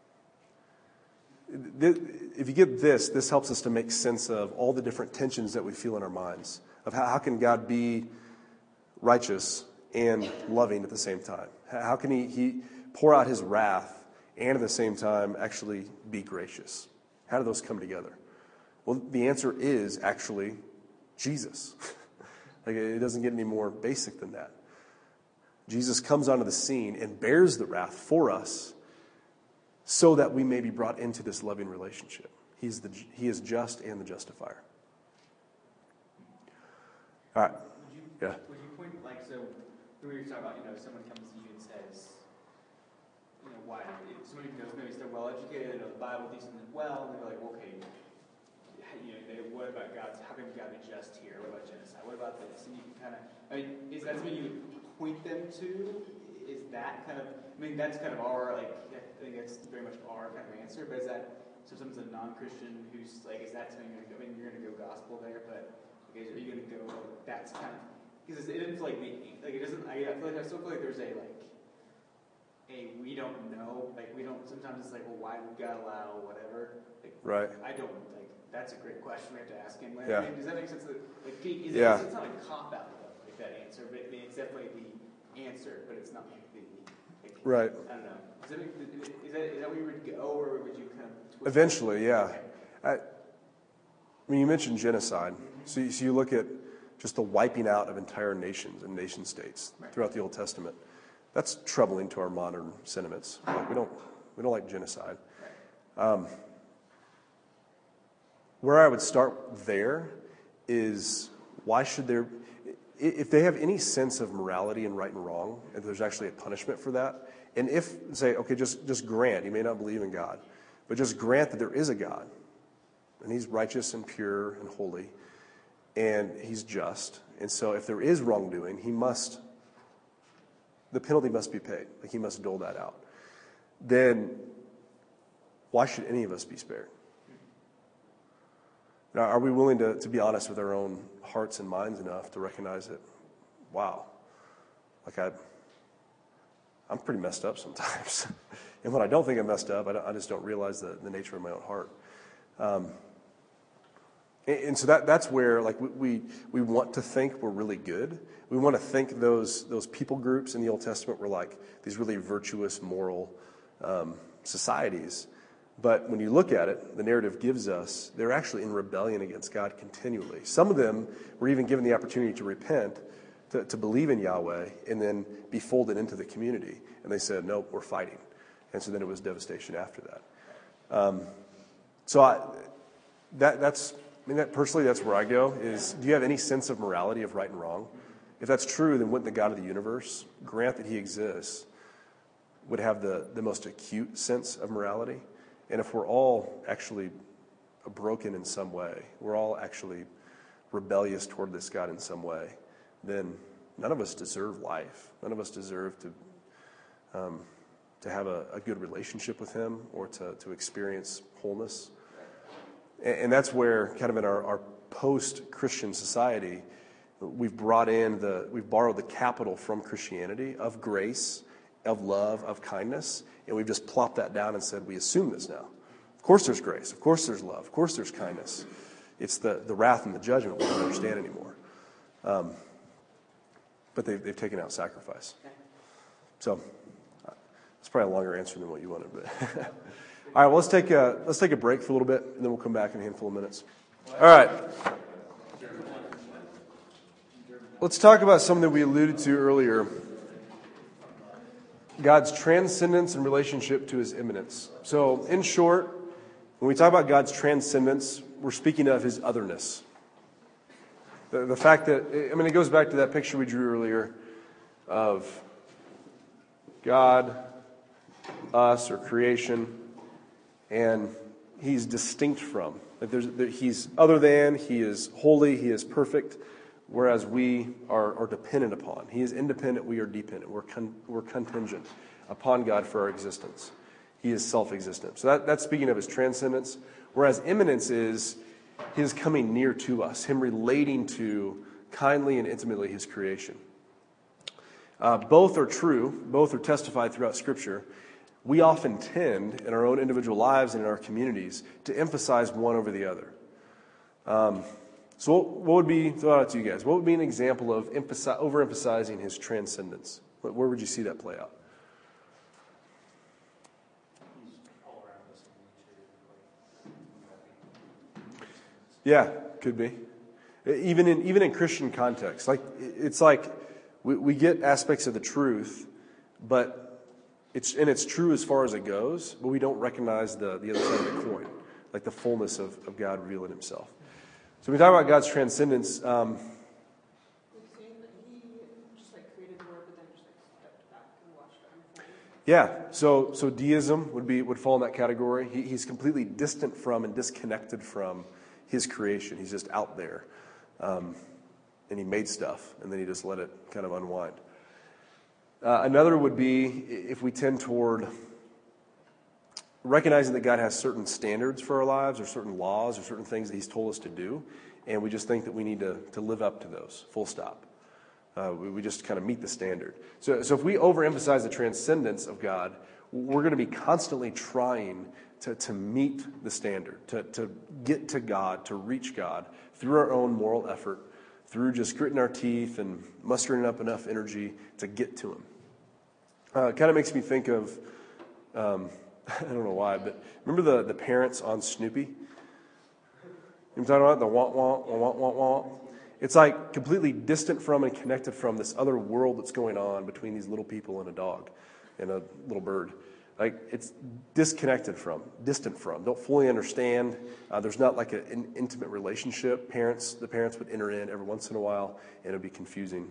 if you get this helps us to make sense of all the different tensions that we feel in our minds, of how can God be righteous and loving at the same time? How can he pour out his wrath and at the same time actually be gracious? How do those come together? Well, the answer is actually Jesus. Like it doesn't get any more basic than that. Jesus comes onto the scene and bears the wrath for us so that we may be brought into this loving relationship. He is just and the justifier. All right. Would you point, so when we were talking about, someone comes to you and says, why? Somebody who knows maybe they're well educated, they know the Bible decently well, and they're like, okay, what about God? How can God be just here? What about genocide? What about this? And you can kind of, is that something you would point them to? Is that kind of, that's kind of our, I think that's very much our kind of answer, but is that, so someone's a non-Christian who's is that something you're going to go gospel there, but Okay, are you going to go like that's kind of because it didn't feel like it doesn't. I still feel like there's a we don't know. Like we don't. Sometimes it's like, well, why would God allow whatever? Like, Right. I don't like. That's a great question we have to ask him. Like, Yeah. I mean, does that make sense? It's not a cop out though, like that answer, but I mean, it's definitely the answer, but it's not like the. Like, Right. I don't know. Is that where you would go, or would you kind of? Twist Eventually, yeah. Okay. I mean, you mentioned genocide. So you look at just the wiping out of entire nations and nation states throughout the Old Testament. That's troubling to our modern sentiments. Like, we don't like genocide. Where I would start there is why should there, if they have any sense of morality and right and wrong, if there's actually a punishment for that, and if say, okay, just grant, you may not believe in God, but just grant that there is a God, and He's righteous and pure and holy, and He's just, and so if there is wrongdoing, the penalty must be paid. Like He must dole that out. Then why should any of us be spared? Now, are we willing to be honest with our own hearts and minds enough to recognize that, wow, like I'm pretty messed up sometimes. And when I don't think I'm messed up, I just don't realize the nature of my own heart. And so that's where like we want to think we're really good. We want to think those people groups in the Old Testament were like these really virtuous, moral societies. But when you look at it, the narrative gives us they're actually in rebellion against God continually. Some of them were even given the opportunity to repent, to believe in Yahweh, and then be folded into the community. And they said, nope, we're fighting. And so then it was devastation after that. Personally, that's where I go, is do you have any sense of morality of right and wrong? If that's true, then wouldn't the God of the universe grant that He exists would have the most acute sense of morality? And if we're all actually broken in some way, we're all actually rebellious toward this God in some way, then none of us deserve life. None of us deserve to have a good relationship with Him or to experience wholeness. And that's where, kind of in our post-Christian society, we've borrowed the capital from Christianity of grace, of love, of kindness, and we've just plopped that down and said, we assume this now. Of course there's grace. Of course there's love. Of course there's kindness. It's the wrath and the judgment we don't understand anymore. But they've taken out sacrifice. So it's probably a longer answer than what you wanted. But all right, well, let's take a break for a little bit, and then we'll come back in a handful of minutes. All right. Let's talk about something that we alluded to earlier. God's transcendence in relationship to His immanence. So, in short, when we talk about God's transcendence, we're speaking of His otherness. The fact that, it goes back to that picture we drew earlier of God, us, or creation, and He's distinct from. Like He's other than, He is holy, He is perfect, whereas we are dependent upon. He is independent, we are dependent. We're contingent upon God for our existence. He is self-existent. So that's speaking of His transcendence, whereas immanence is His coming near to us, Him relating to kindly and intimately His creation. Both are true. Both are testified throughout Scripture. We often tend, in our own individual lives and in our communities, to emphasize one over the other. So what would be, throw it out to you guys, what would be an example of overemphasizing His transcendence? Where would you see that play out? Yeah, could be. Even in Christian context, it's like we get aspects of the truth, but it's true as far as it goes, but we don't recognize the other side of the coin, like the fullness of God revealing Himself. So when we talk about God's transcendence, Saying that He just created the world, but then just stepped back and watched it unfold. yeah. So deism would fall in that category. He's completely distant from and disconnected from His creation. He's just out there, and He made stuff, and then He just let it kind of unwind. Another would be if we tend toward recognizing that God has certain standards for our lives or certain laws or certain things that He's told us to do, and we just think that we need to live up to those, full stop. We just kind of meet the standard. So if we overemphasize the transcendence of God, we're going to be constantly trying to meet the standard, to get to God, to reach God through our own moral effort, through just gritting our teeth and mustering up enough energy to get to Him. It kind of makes me think of, I don't know why, but remember the parents on Snoopy? You know what I'm talking about? The wah, wah, wah, wah, wah. It's like completely distant from and connected from this other world that's going on between these little people and a dog and a little bird. Like, it's disconnected from, distant from, don't fully understand. There's not like an intimate relationship. The parents would enter in every once in a while, and it would be confusing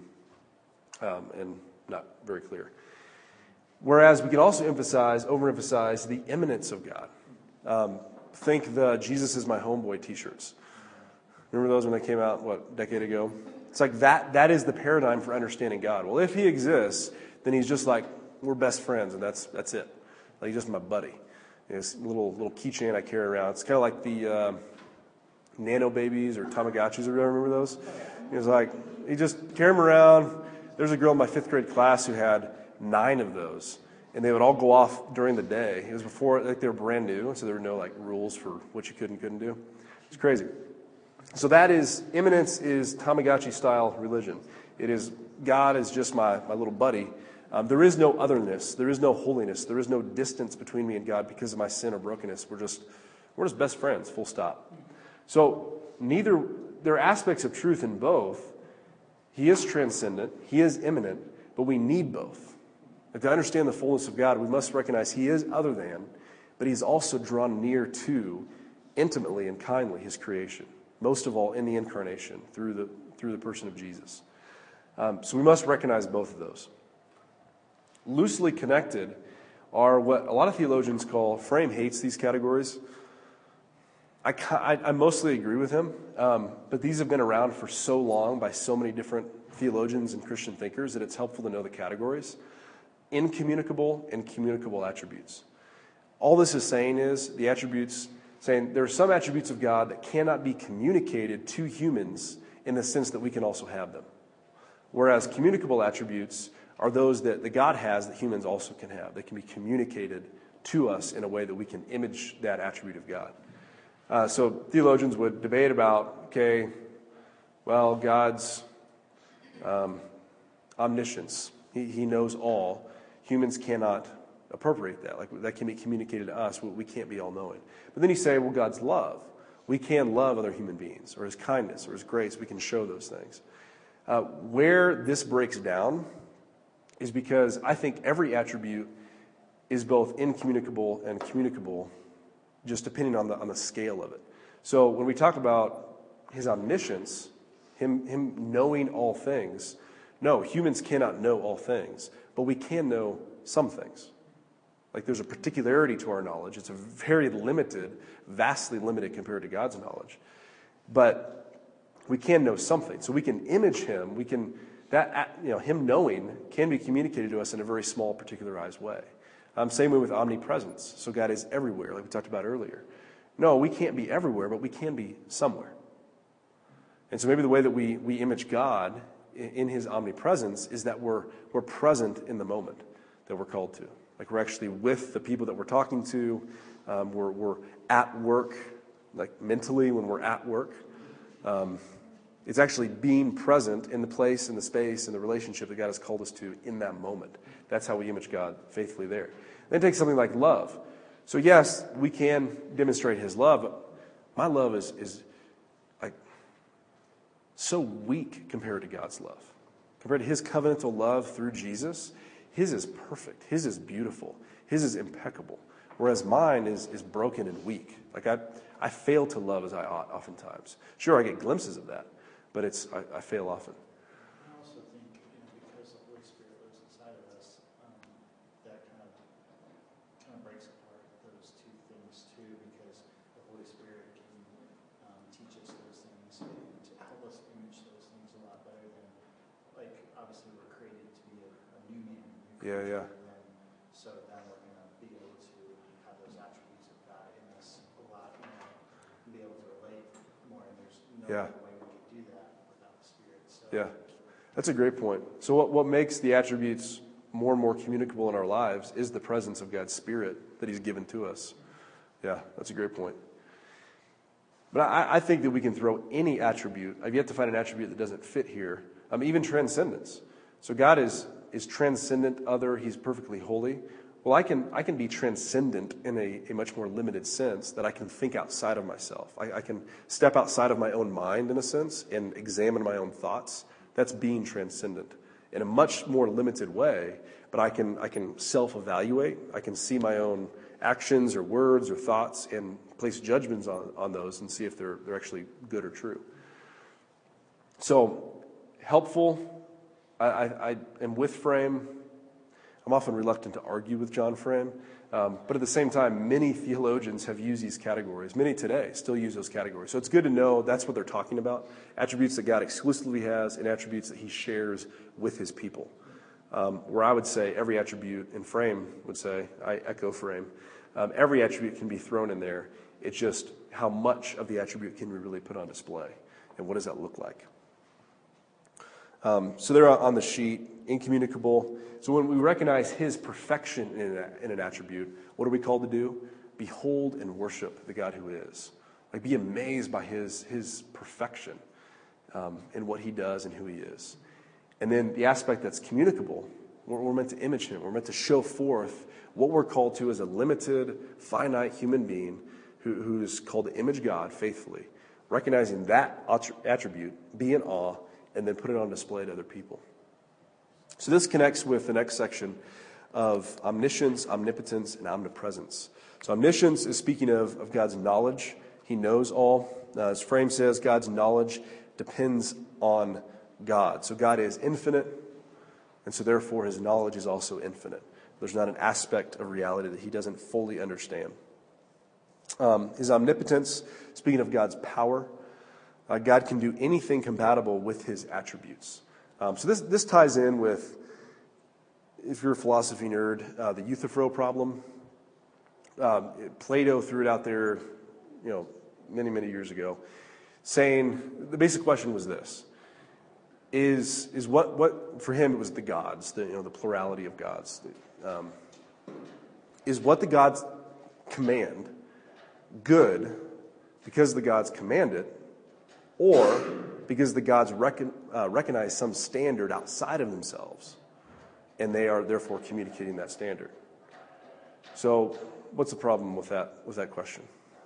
and not very clear. Whereas we can also overemphasize the immanence of God. Think the Jesus is my homeboy t-shirts. Remember those when they came out, a decade ago? It's like that is the paradigm for understanding God. Well, if He exists, then He's just like, we're best friends, and that's it. Like, he's just my buddy. This little keychain I carry around. It's kind of like the Nano Babies or Tamagotchis. Or remember those? He was like, he just carried them around. There's a girl in my 5th grade class who had 9 of those, and they would all go off during the day. It was before, like, they were brand new, so there were no like rules for what you could and couldn't do. It's crazy. So immanence is Tamagotchi-style religion. It is God is just my little buddy. There is no otherness. There is no holiness. There is no distance between me and God because of my sin or brokenness. We're just best friends, full stop. So there are aspects of truth in both. He is transcendent. He is immanent, but we need both. Like, to understand the fullness of God, we must recognize He is other than, but He's also drawn near to, intimately and kindly, His creation. Most of all, in the incarnation, through the person of Jesus. So we must recognize both of those. Loosely connected are what a lot of theologians call, Frame hates these categories. I mostly agree with him, but these have been around for so long by so many different theologians and Christian thinkers that it's helpful to know the categories. Incommunicable and communicable attributes. All this is saying is the attributes, saying there are some attributes of God that cannot be communicated to humans in the sense that we can also have them. Whereas communicable attributes are those that God has that humans also can have. They can be communicated to us in a way that we can image that attribute of God. So theologians would debate about, God's omniscience. He knows all. Humans cannot appropriate that. Like, that can be communicated to us. We can't be all-knowing. But then you say, God's love. We can love other human beings, or His kindness, or His grace. We can show those things. Where this breaks down is because I think every attribute is both incommunicable and communicable, just depending on the scale of it. So when we talk about His omniscience, him knowing all things, no, humans cannot know all things, but we can know some things. Like, there's a particularity to our knowledge. It's a very limited, vastly limited compared to God's knowledge. But we can know something. So we can image Him. Him knowing can be communicated to us in a very small, particularized way. Same way with omnipresence. So God is everywhere, like we talked about earlier. No, we can't be everywhere, but we can be somewhere. And so maybe the way that we image God in His omnipresence is that we're present in the moment that we're called to. Like, we're actually with the people that we're talking to. We're at work, like mentally when we're at work. It's actually being present in the place, in the space, in the relationship that God has called us to in that moment. That's how we image God faithfully there. Then take something like love. So yes, we can demonstrate His love, but my love is like so weak compared to God's love. Compared to His covenantal love through Jesus, His is perfect. His is beautiful. His is impeccable. Whereas mine is broken and weak. Like, I fail to love as I ought oftentimes. Sure, I get glimpses of that, but I fail often. I also think, because the Holy Spirit lives inside of us, that kind of breaks apart those two things too, because the Holy Spirit can teach us those things and to help us image those things a lot better than, like, obviously we're created to be a new man. Yeah. And so then we're going to be able to have those attributes of God in us a lot more and be able to relate more. And there's no better way Yeah, that's a great point. So what makes the attributes more and more communicable in our lives is the presence of God's Spirit that He's given to us. Yeah, that's a great point. But I think that we can throw any attribute. I've yet to find an attribute that doesn't fit here. Even transcendence. So God is transcendent, other. He's perfectly holy. Well, I can be transcendent in a much more limited sense, that I can think outside of myself. I can step outside of my own mind, in a sense, and examine my own thoughts. That's being transcendent in a much more limited way, but I can self-evaluate. I can see my own actions or words or thoughts and place judgments on those and see if they're actually good or true. So, helpful. I am with Frame. I'm often reluctant to argue with John Frame, but at the same time, many theologians have used these categories. Many today still use those categories. So it's good to know that's what they're talking about, attributes that God exclusively has and attributes that He shares with His people. Where I would say every attribute, and Frame would say, I echo Frame, every attribute can be thrown in there. It's just how much of the attribute can we really put on display, and what does that look like? So they're on the sheet, incommunicable. So when we recognize His perfection in an attribute, what are we called to do? Behold and worship the God who is. Like, be amazed by His perfection in what He does and who He is. And then the aspect that's communicable, we're meant to image Him. We're meant to show forth what we're called to as a limited, finite human being who is called to image God faithfully, recognizing that attribute, be in awe, and then put it on display to other people. So this connects with the next section of omniscience, omnipotence, and omnipresence. So omniscience is speaking of God's knowledge. He knows all. As Frame says, God's knowledge depends on God. So God is infinite, and so therefore His knowledge is also infinite. There's not an aspect of reality that He doesn't fully understand. His omnipotence, speaking of God's power, God can do anything compatible with His attributes. So this ties in with, if you're a philosophy nerd, the Euthyphro problem. Plato threw it out there, many, many years ago, saying the basic question was this: is what for him it was the gods, the plurality of gods. Is what the gods command good because the gods command it, or because the gods recognize some standard outside of themselves, and they are therefore communicating that standard? So, what's the problem with that question?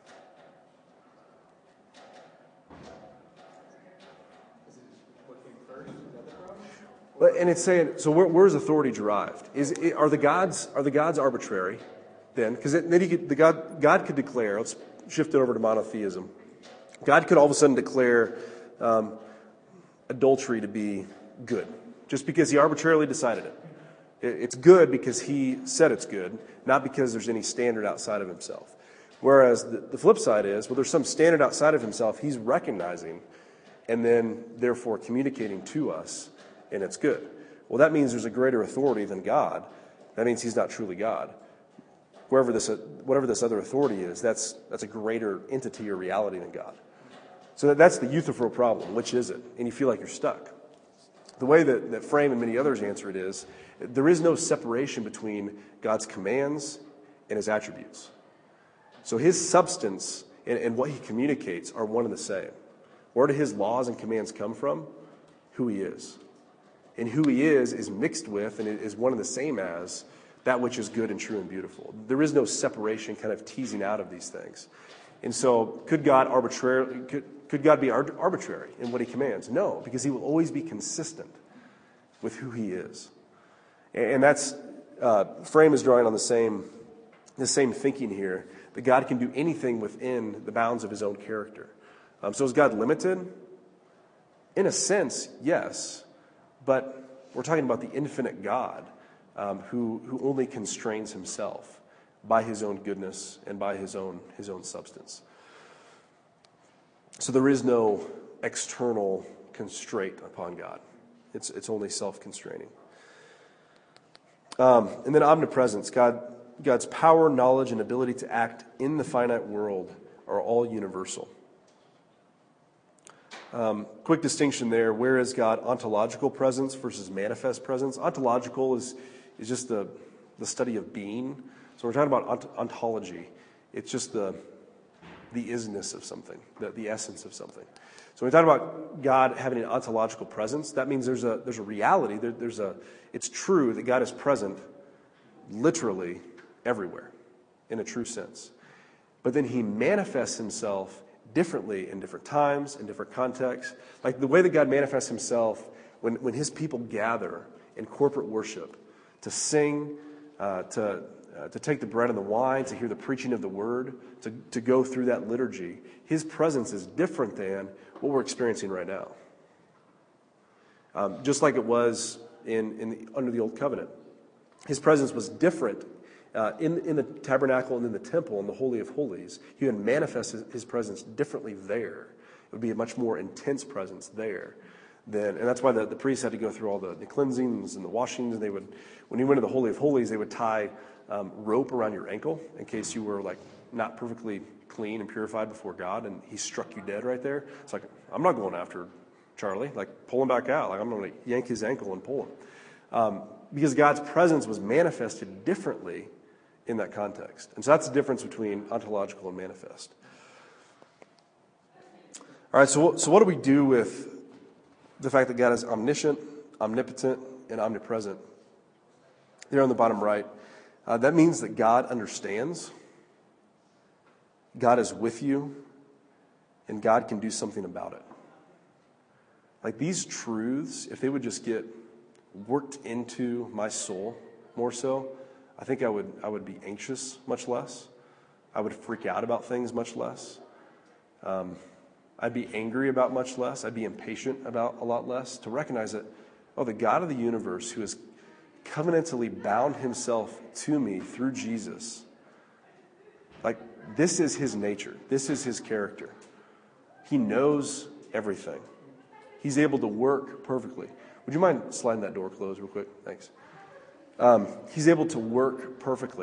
And it's saying, so where's authority derived? Are the gods arbitrary? Then, because then God could declare. Let's shift it over to monotheism. God could all of a sudden declare adultery to be good, just because He arbitrarily decided it. It's good because He said it's good, not because there's any standard outside of Himself. Whereas the flip side is, there's some standard outside of Himself He's recognizing, and then therefore communicating to us, and it's good. Well, that means there's a greater authority than God. That means He's not truly God. Whatever this other authority is, that's a greater entity or reality than God. So that's the Euthyphro problem. Which is it? And you feel like you're stuck. The way that Frame and many others answer it is, there is no separation between God's commands and His attributes. So His substance and what He communicates are one and the same. Where do His laws and commands come from? Who He is. And who He is mixed with and is one and the same as that which is good and true and beautiful. There is no separation kind of teasing out of these things. And so could God be arbitrary in what He commands? No, because He will always be consistent with who He is. And that's, Frame is drawing on the same thinking here, that God can do anything within the bounds of His own character. So is God limited? In a sense, yes. But we're talking about the infinite God who only constrains Himself by His own goodness and by His own substance. So there is no external constraint upon God. It's only self-constraining. And then omnipresence. God's power, knowledge, and ability to act in the finite world are all universal. Quick distinction there. Where is God ontological presence versus manifest presence? Ontological is just the study of being. So we're talking about ontology. It's just the isness of something, the essence of something. So when we talk about God having an ontological presence, that means there's a reality. It's true that God is present literally everywhere in a true sense. But then he manifests himself differently in different times, in different contexts. Like the way that God manifests himself when his people gather in corporate worship to sing, to take the bread and the wine, to hear the preaching of the word, to go through that liturgy. His presence is different than what we're experiencing right now. Just like it was under the Old Covenant. His presence was different in the tabernacle and in the temple and the Holy of Holies. He would manifest his presence differently there. It would be a much more intense presence there. And that's why the priests had to go through all the cleansings and the washings. And when you went to the Holy of Holies, they would tie rope around your ankle in case you were like not perfectly clean and purified before God, and he struck you dead right there. It's like, I'm not going after Charlie. Like, pull him back out. Like, I'm going to yank his ankle and pull him. Because God's presence was manifested differently in that context. And so that's the difference between ontological and manifest. All right, so what do we do with the fact that God is omniscient, omnipotent, and omnipresent? There on the bottom right, that means that God understands, God is with you, and God can do something about it. Like these truths, if they would just get worked into my soul more so, I think I would be anxious much less. I would freak out about things much less. I'd be angry about much less. I'd be impatient about a lot less. To recognize that, the God of the universe who has covenantally bound himself to me through Jesus, like this is his nature. This is his character. He knows everything. He's able to work perfectly. Would you mind sliding that door closed real quick? Thanks. He's able to work perfectly.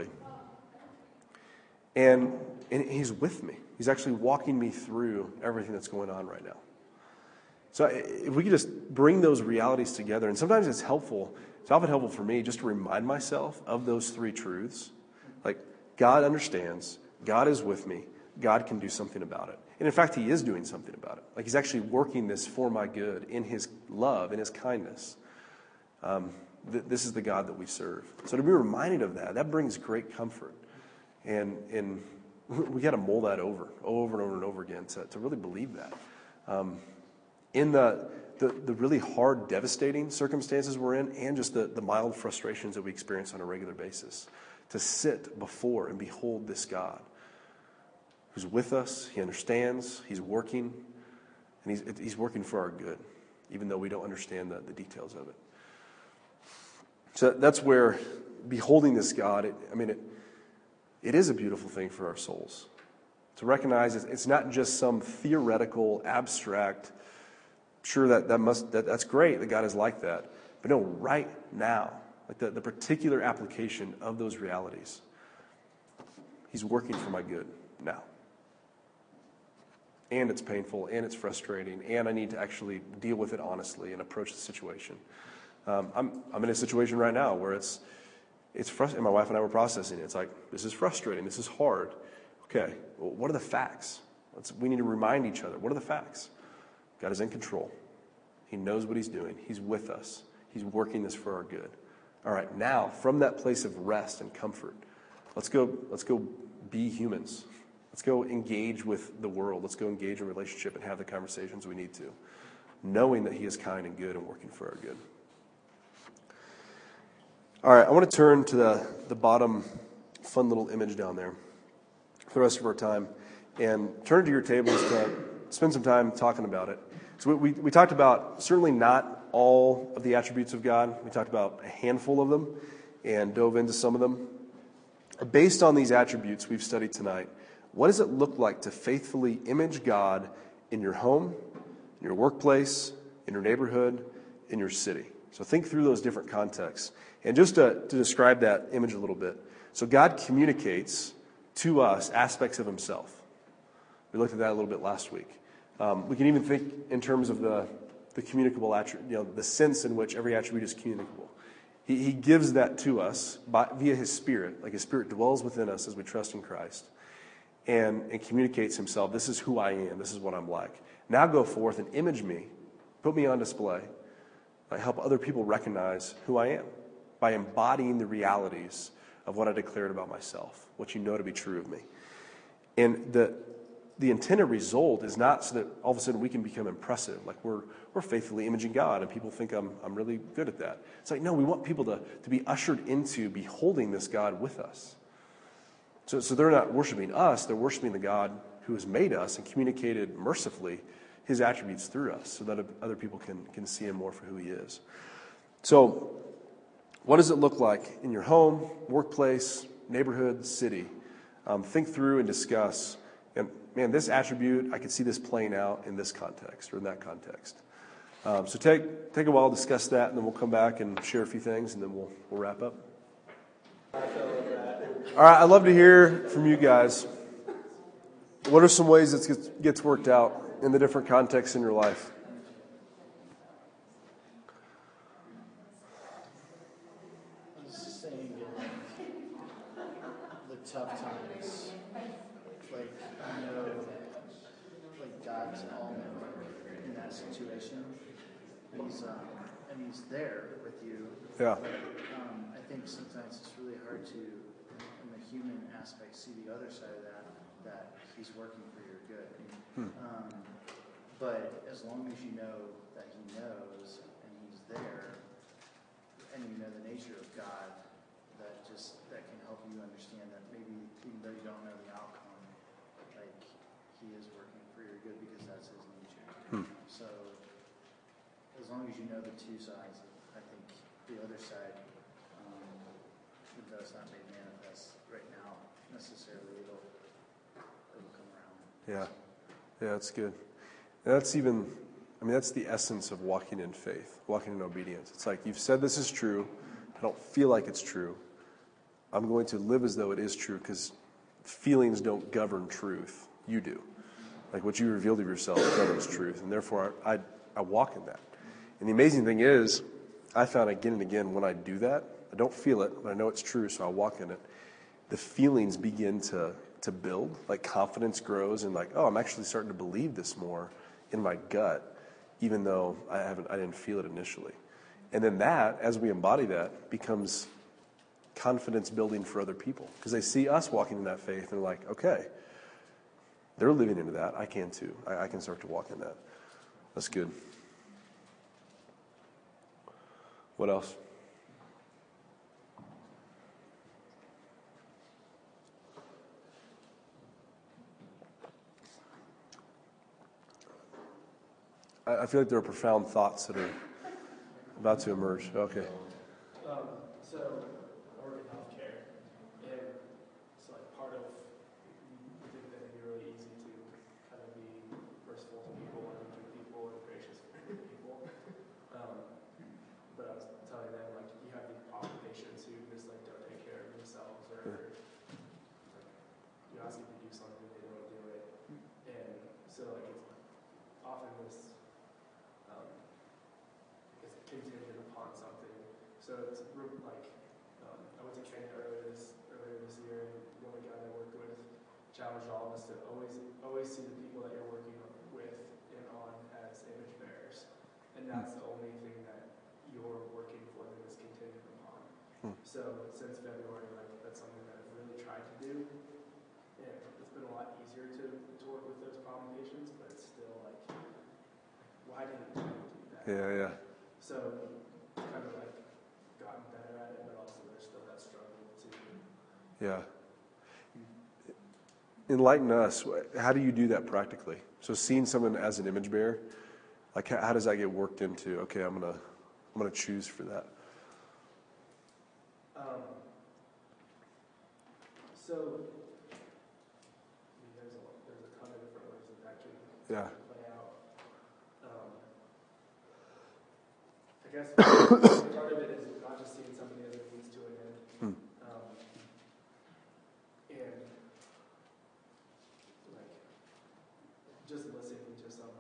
And he's with me. He's actually walking me through everything that's going on right now. So if we could just bring those realities together, and sometimes it's often helpful for me just to remind myself of those three truths. Like, God understands, God is with me, God can do something about it. And in fact, he is doing something about it. Like, he's actually working this for my good in his love, in his kindness. This is the God that we serve. So to be reminded of that brings great comfort. And we got to mull that over and over again to really believe that. In the really hard, devastating circumstances we're in, and just the mild frustrations that we experience on a regular basis, to sit before and behold this God who's with us, he understands, he's working, and he's working for our good, even though we don't understand the details of it. So that's where beholding this God, it is a beautiful thing for our souls. To recognize it's not just some theoretical, abstract, sure that's great that God is like that. But no, right now, like the particular application of those realities, he's working for my good now. And it's painful, and it's frustrating, and I need to actually deal with it honestly and approach the situation. I'm in a situation right now where it's frustrating. My wife and I were processing it. It's like, this is frustrating. This is hard. Okay, well, what are the facts? We need to remind each other. What are the facts? God is in control. He knows what he's doing. He's with us. He's working this for our good. All right, now, from that place of rest and comfort, let's go be humans. Let's go engage with the world. Let's go engage in relationship and have the conversations we need to, knowing that he is kind and good and working for our good. All right, I want to turn to the bottom fun little image down there for the rest of our time, and turn to your tables to spend some time talking about it. So we talked about certainly not all of the attributes of God. We talked about a handful of them and dove into some of them. Based on these attributes we've studied tonight, what does it look like to faithfully image God in your home, in your workplace, in your neighborhood, in your city? So think through those different contexts. And just to describe that image a little bit. So God communicates to us aspects of himself. We looked at that a little bit last week. We can even think in terms of the communicable attribute, the sense in which every attribute is communicable. He gives that to us via His Spirit. Like His Spirit dwells within us as we trust in Christ and communicates Himself. This is who I am. This is what I'm like. Now go forth and image me. Put me on display. Help other people recognize who I am by embodying the realities of what I declared about myself, what you know to be true of me. And the intended result is not so that all of a sudden we can become impressive. Like we're faithfully imaging God and people think I'm really good at that. It's like, no, we want people to be ushered into beholding this God with us. So they're not worshiping us, they're worshiping the God who has made us and communicated mercifully His attributes through us so that other people can see Him more for who He is. So what does it look like in your home, workplace, neighborhood, city? Think through and discuss. And man, this attribute, I could see this playing out in this context or in that context. So take a while, discuss that, and then we'll come back and share a few things, and then we'll wrap up. All right, I'd love to hear from you guys. What are some ways it gets worked out in the different contexts in your life? I was just saying, the tough times, like, I know, like, God's all in that situation. And He's there with you. Yeah. I think sometimes it's really hard to, in the human aspect, see the other side of that He's working for your good. But as long as you know that He knows and He's there, and you know the nature of God, that can help you understand that maybe even though you don't know the outcome, like He is working for your good because that's His nature. So as long as you know the two sides, I think the other side, even though it's not made manifest right now necessarily, it'll come around. Yeah, that's good. And that's the essence of walking in faith, walking in obedience. It's like, you've said this is true. I don't feel like it's true. I'm going to live as though it is true because feelings don't govern truth. You do. Like what you revealed of yourself governs truth. And therefore, I walk in that. And the amazing thing is, I found again and again when I do that, I don't feel it, but I know it's true, so I walk in it. The feelings begin to build, like confidence grows, and like, oh, I'm actually starting to believe this more in my gut, even though I didn't feel it initially. And then that, as we embody that, becomes confidence building for other people because they see us walking in that faith and they're like, okay, they're living into that. I can too. I can start to walk in that. That's good. What else? I feel like there are profound thoughts that are about to emerge. Okay. So I work in healthcare, and it's like part of, I think that it'd be really easy to kind of be merciful to people and good people and gracious to people. But I was telling them, like, you have these awful patients who just like don't take care of themselves, or like, you ask them to do something, they don't do it, and so like it's often this it's contingent upon something. So it's like I went to Kenya earlier this year, and one of the guys I worked with challenged all of us to always see the people that you're working with and on as image bearers, and that's the only thing that you're working for them is contingent upon. So since February, like that's something that I've really tried to do, and it's been a lot easier to work with those problem patients, but it's still like, why didn't you do that? Yeah. So kind of like gotten better at it, but also there's still that struggle too. Yeah. Enlighten us. How do you do that practically? So seeing someone as an image bearer, like how does that get worked into? Okay, I'm gonna choose for that. So there's a ton of different ways that can play out. I guess part of it is not just seeing somebody as a means to an end, and like just listening to someone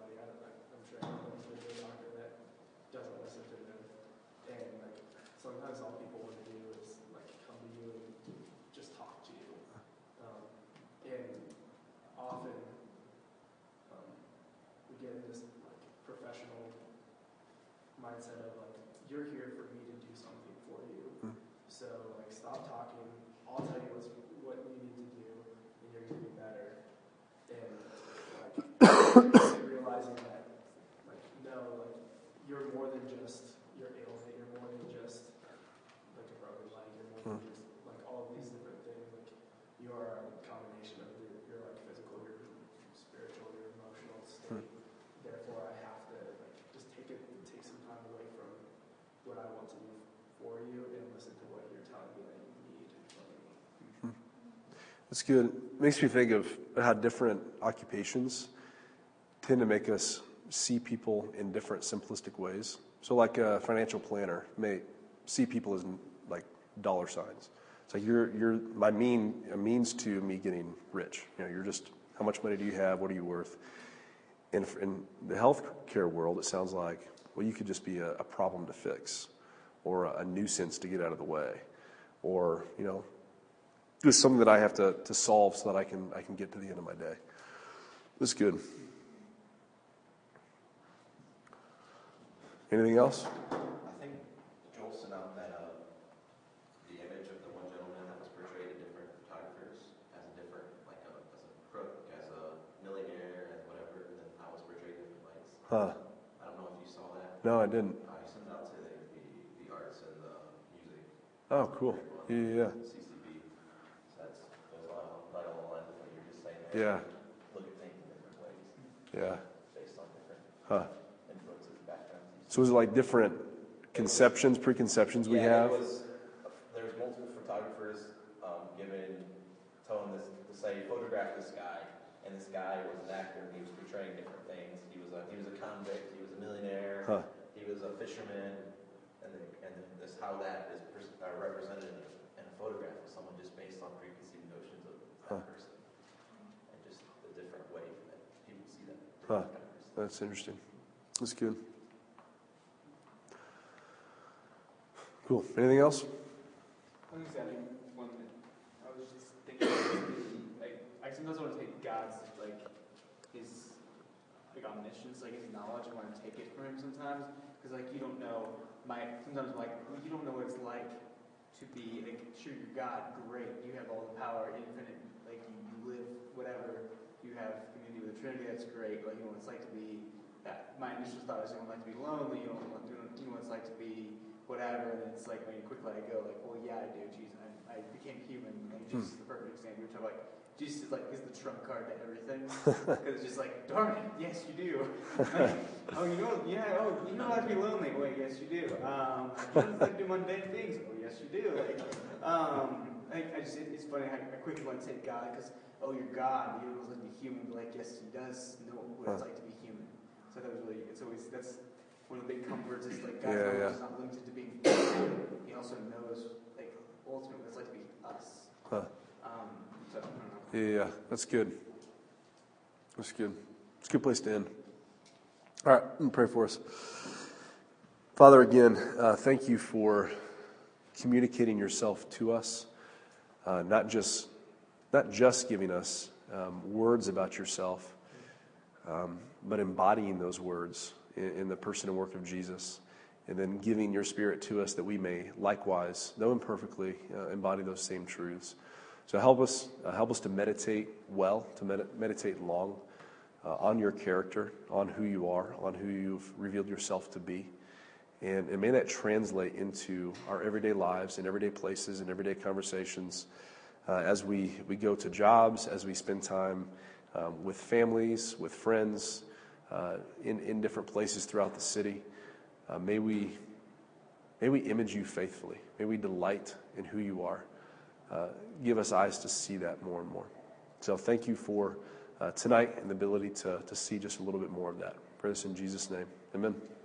realizing that, like, no, like, you're more than just your ailment, you're more than just, like, a broken leg, you're more than just, like, all of these different things, like, you are a combination of your like, physical, your spiritual, your emotional state. Therefore, I have to, like, just take some time away from what I want to do for you and listen to what you're telling me that you need from me. That's good. It makes me think of how different occupations tend to make us see people in different simplistic ways. So like a financial planner may see people as like dollar signs. It's like you're a means to me getting rich. You know, you're just, how much money do you have? What are you worth? And in the healthcare world, it sounds like, well, you could just be a problem to fix, or a nuisance to get out of the way, or, you know, just something that I have to solve so that I can get to the end of my day. That's good. Anything else? I think Joel sent out that the image of the one gentleman that was portrayed in different photographers as a different, like as a crook, as a millionaire, as whatever, and then I was portrayed in different lights. Huh. I don't know if you saw that. No, I didn't. I sent it out to the arts and the music. Oh, cool. Yeah. CCB. So that's right along the lines of what you're just saying there. Yeah. Look at things in different ways. Yeah. Based on different influences, backgrounds. So is it like different preconceptions we have? There's multiple photographers telling this to say, photograph this guy, and this guy was an actor, and he was portraying different things. He was a convict, he was a millionaire, he was a fisherman, and this how that is represented in a photograph of someone just based on preconceived notions of that person, and just the different way that people see that. That's interesting. That's good. Cool. Anything else? I was just adding one thing. I was just thinking, like, I sometimes want to take God's, like, his, like, omniscience, like, his knowledge, I want to take it from him sometimes, because, like, you don't know, sometimes, like, you don't know what it's like to be, like, sure, you're God, great, you have all the power, infinite, like, you live, whatever, you have community with the Trinity, that's great, like, you know what it's like to be, my initial thought is you don't like to be lonely, you know what it's like to be whatever, and it's like when you quickly I go like, well, yeah, I do. Jesus, I became human. Like Jesus is the perfect example. You're talking like Jesus is the trump card to everything, because it's just like, darn it, yes, you do. Like, oh, you know, yeah, oh, you don't have to be lonely. Wait, yes, you do. You don't have to do mundane things. Oh, yes, you do. Like, it's funny how I quickly want to take God because, oh, you're God. You don't like to be human, but like, yes, he does know what it's like to be human. So that was really, that's one of the big comforts is like God is not limited to being human. He also knows like ultimately what it's like to be us. So I don't know. Yeah, that's good. That's good. It's a good place to end. All right, let me pray for us. Father, again, thank you for communicating yourself to us, not just giving us words about yourself, but embodying those words in the person and work of Jesus, and then giving your Spirit to us that we may likewise, though imperfectly, embody those same truths. So help us to meditate well, to meditate long on your character, on who you are, on who you've revealed yourself to be. And may that translate into our everyday lives and everyday places and everyday conversations as we go to jobs, as we spend time with families, with friends, in different places throughout the city. May we image you faithfully. May we delight in who you are. Give us eyes to see that more and more. So thank you for tonight and the ability to see just a little bit more of that. Pray this in Jesus' name. Amen.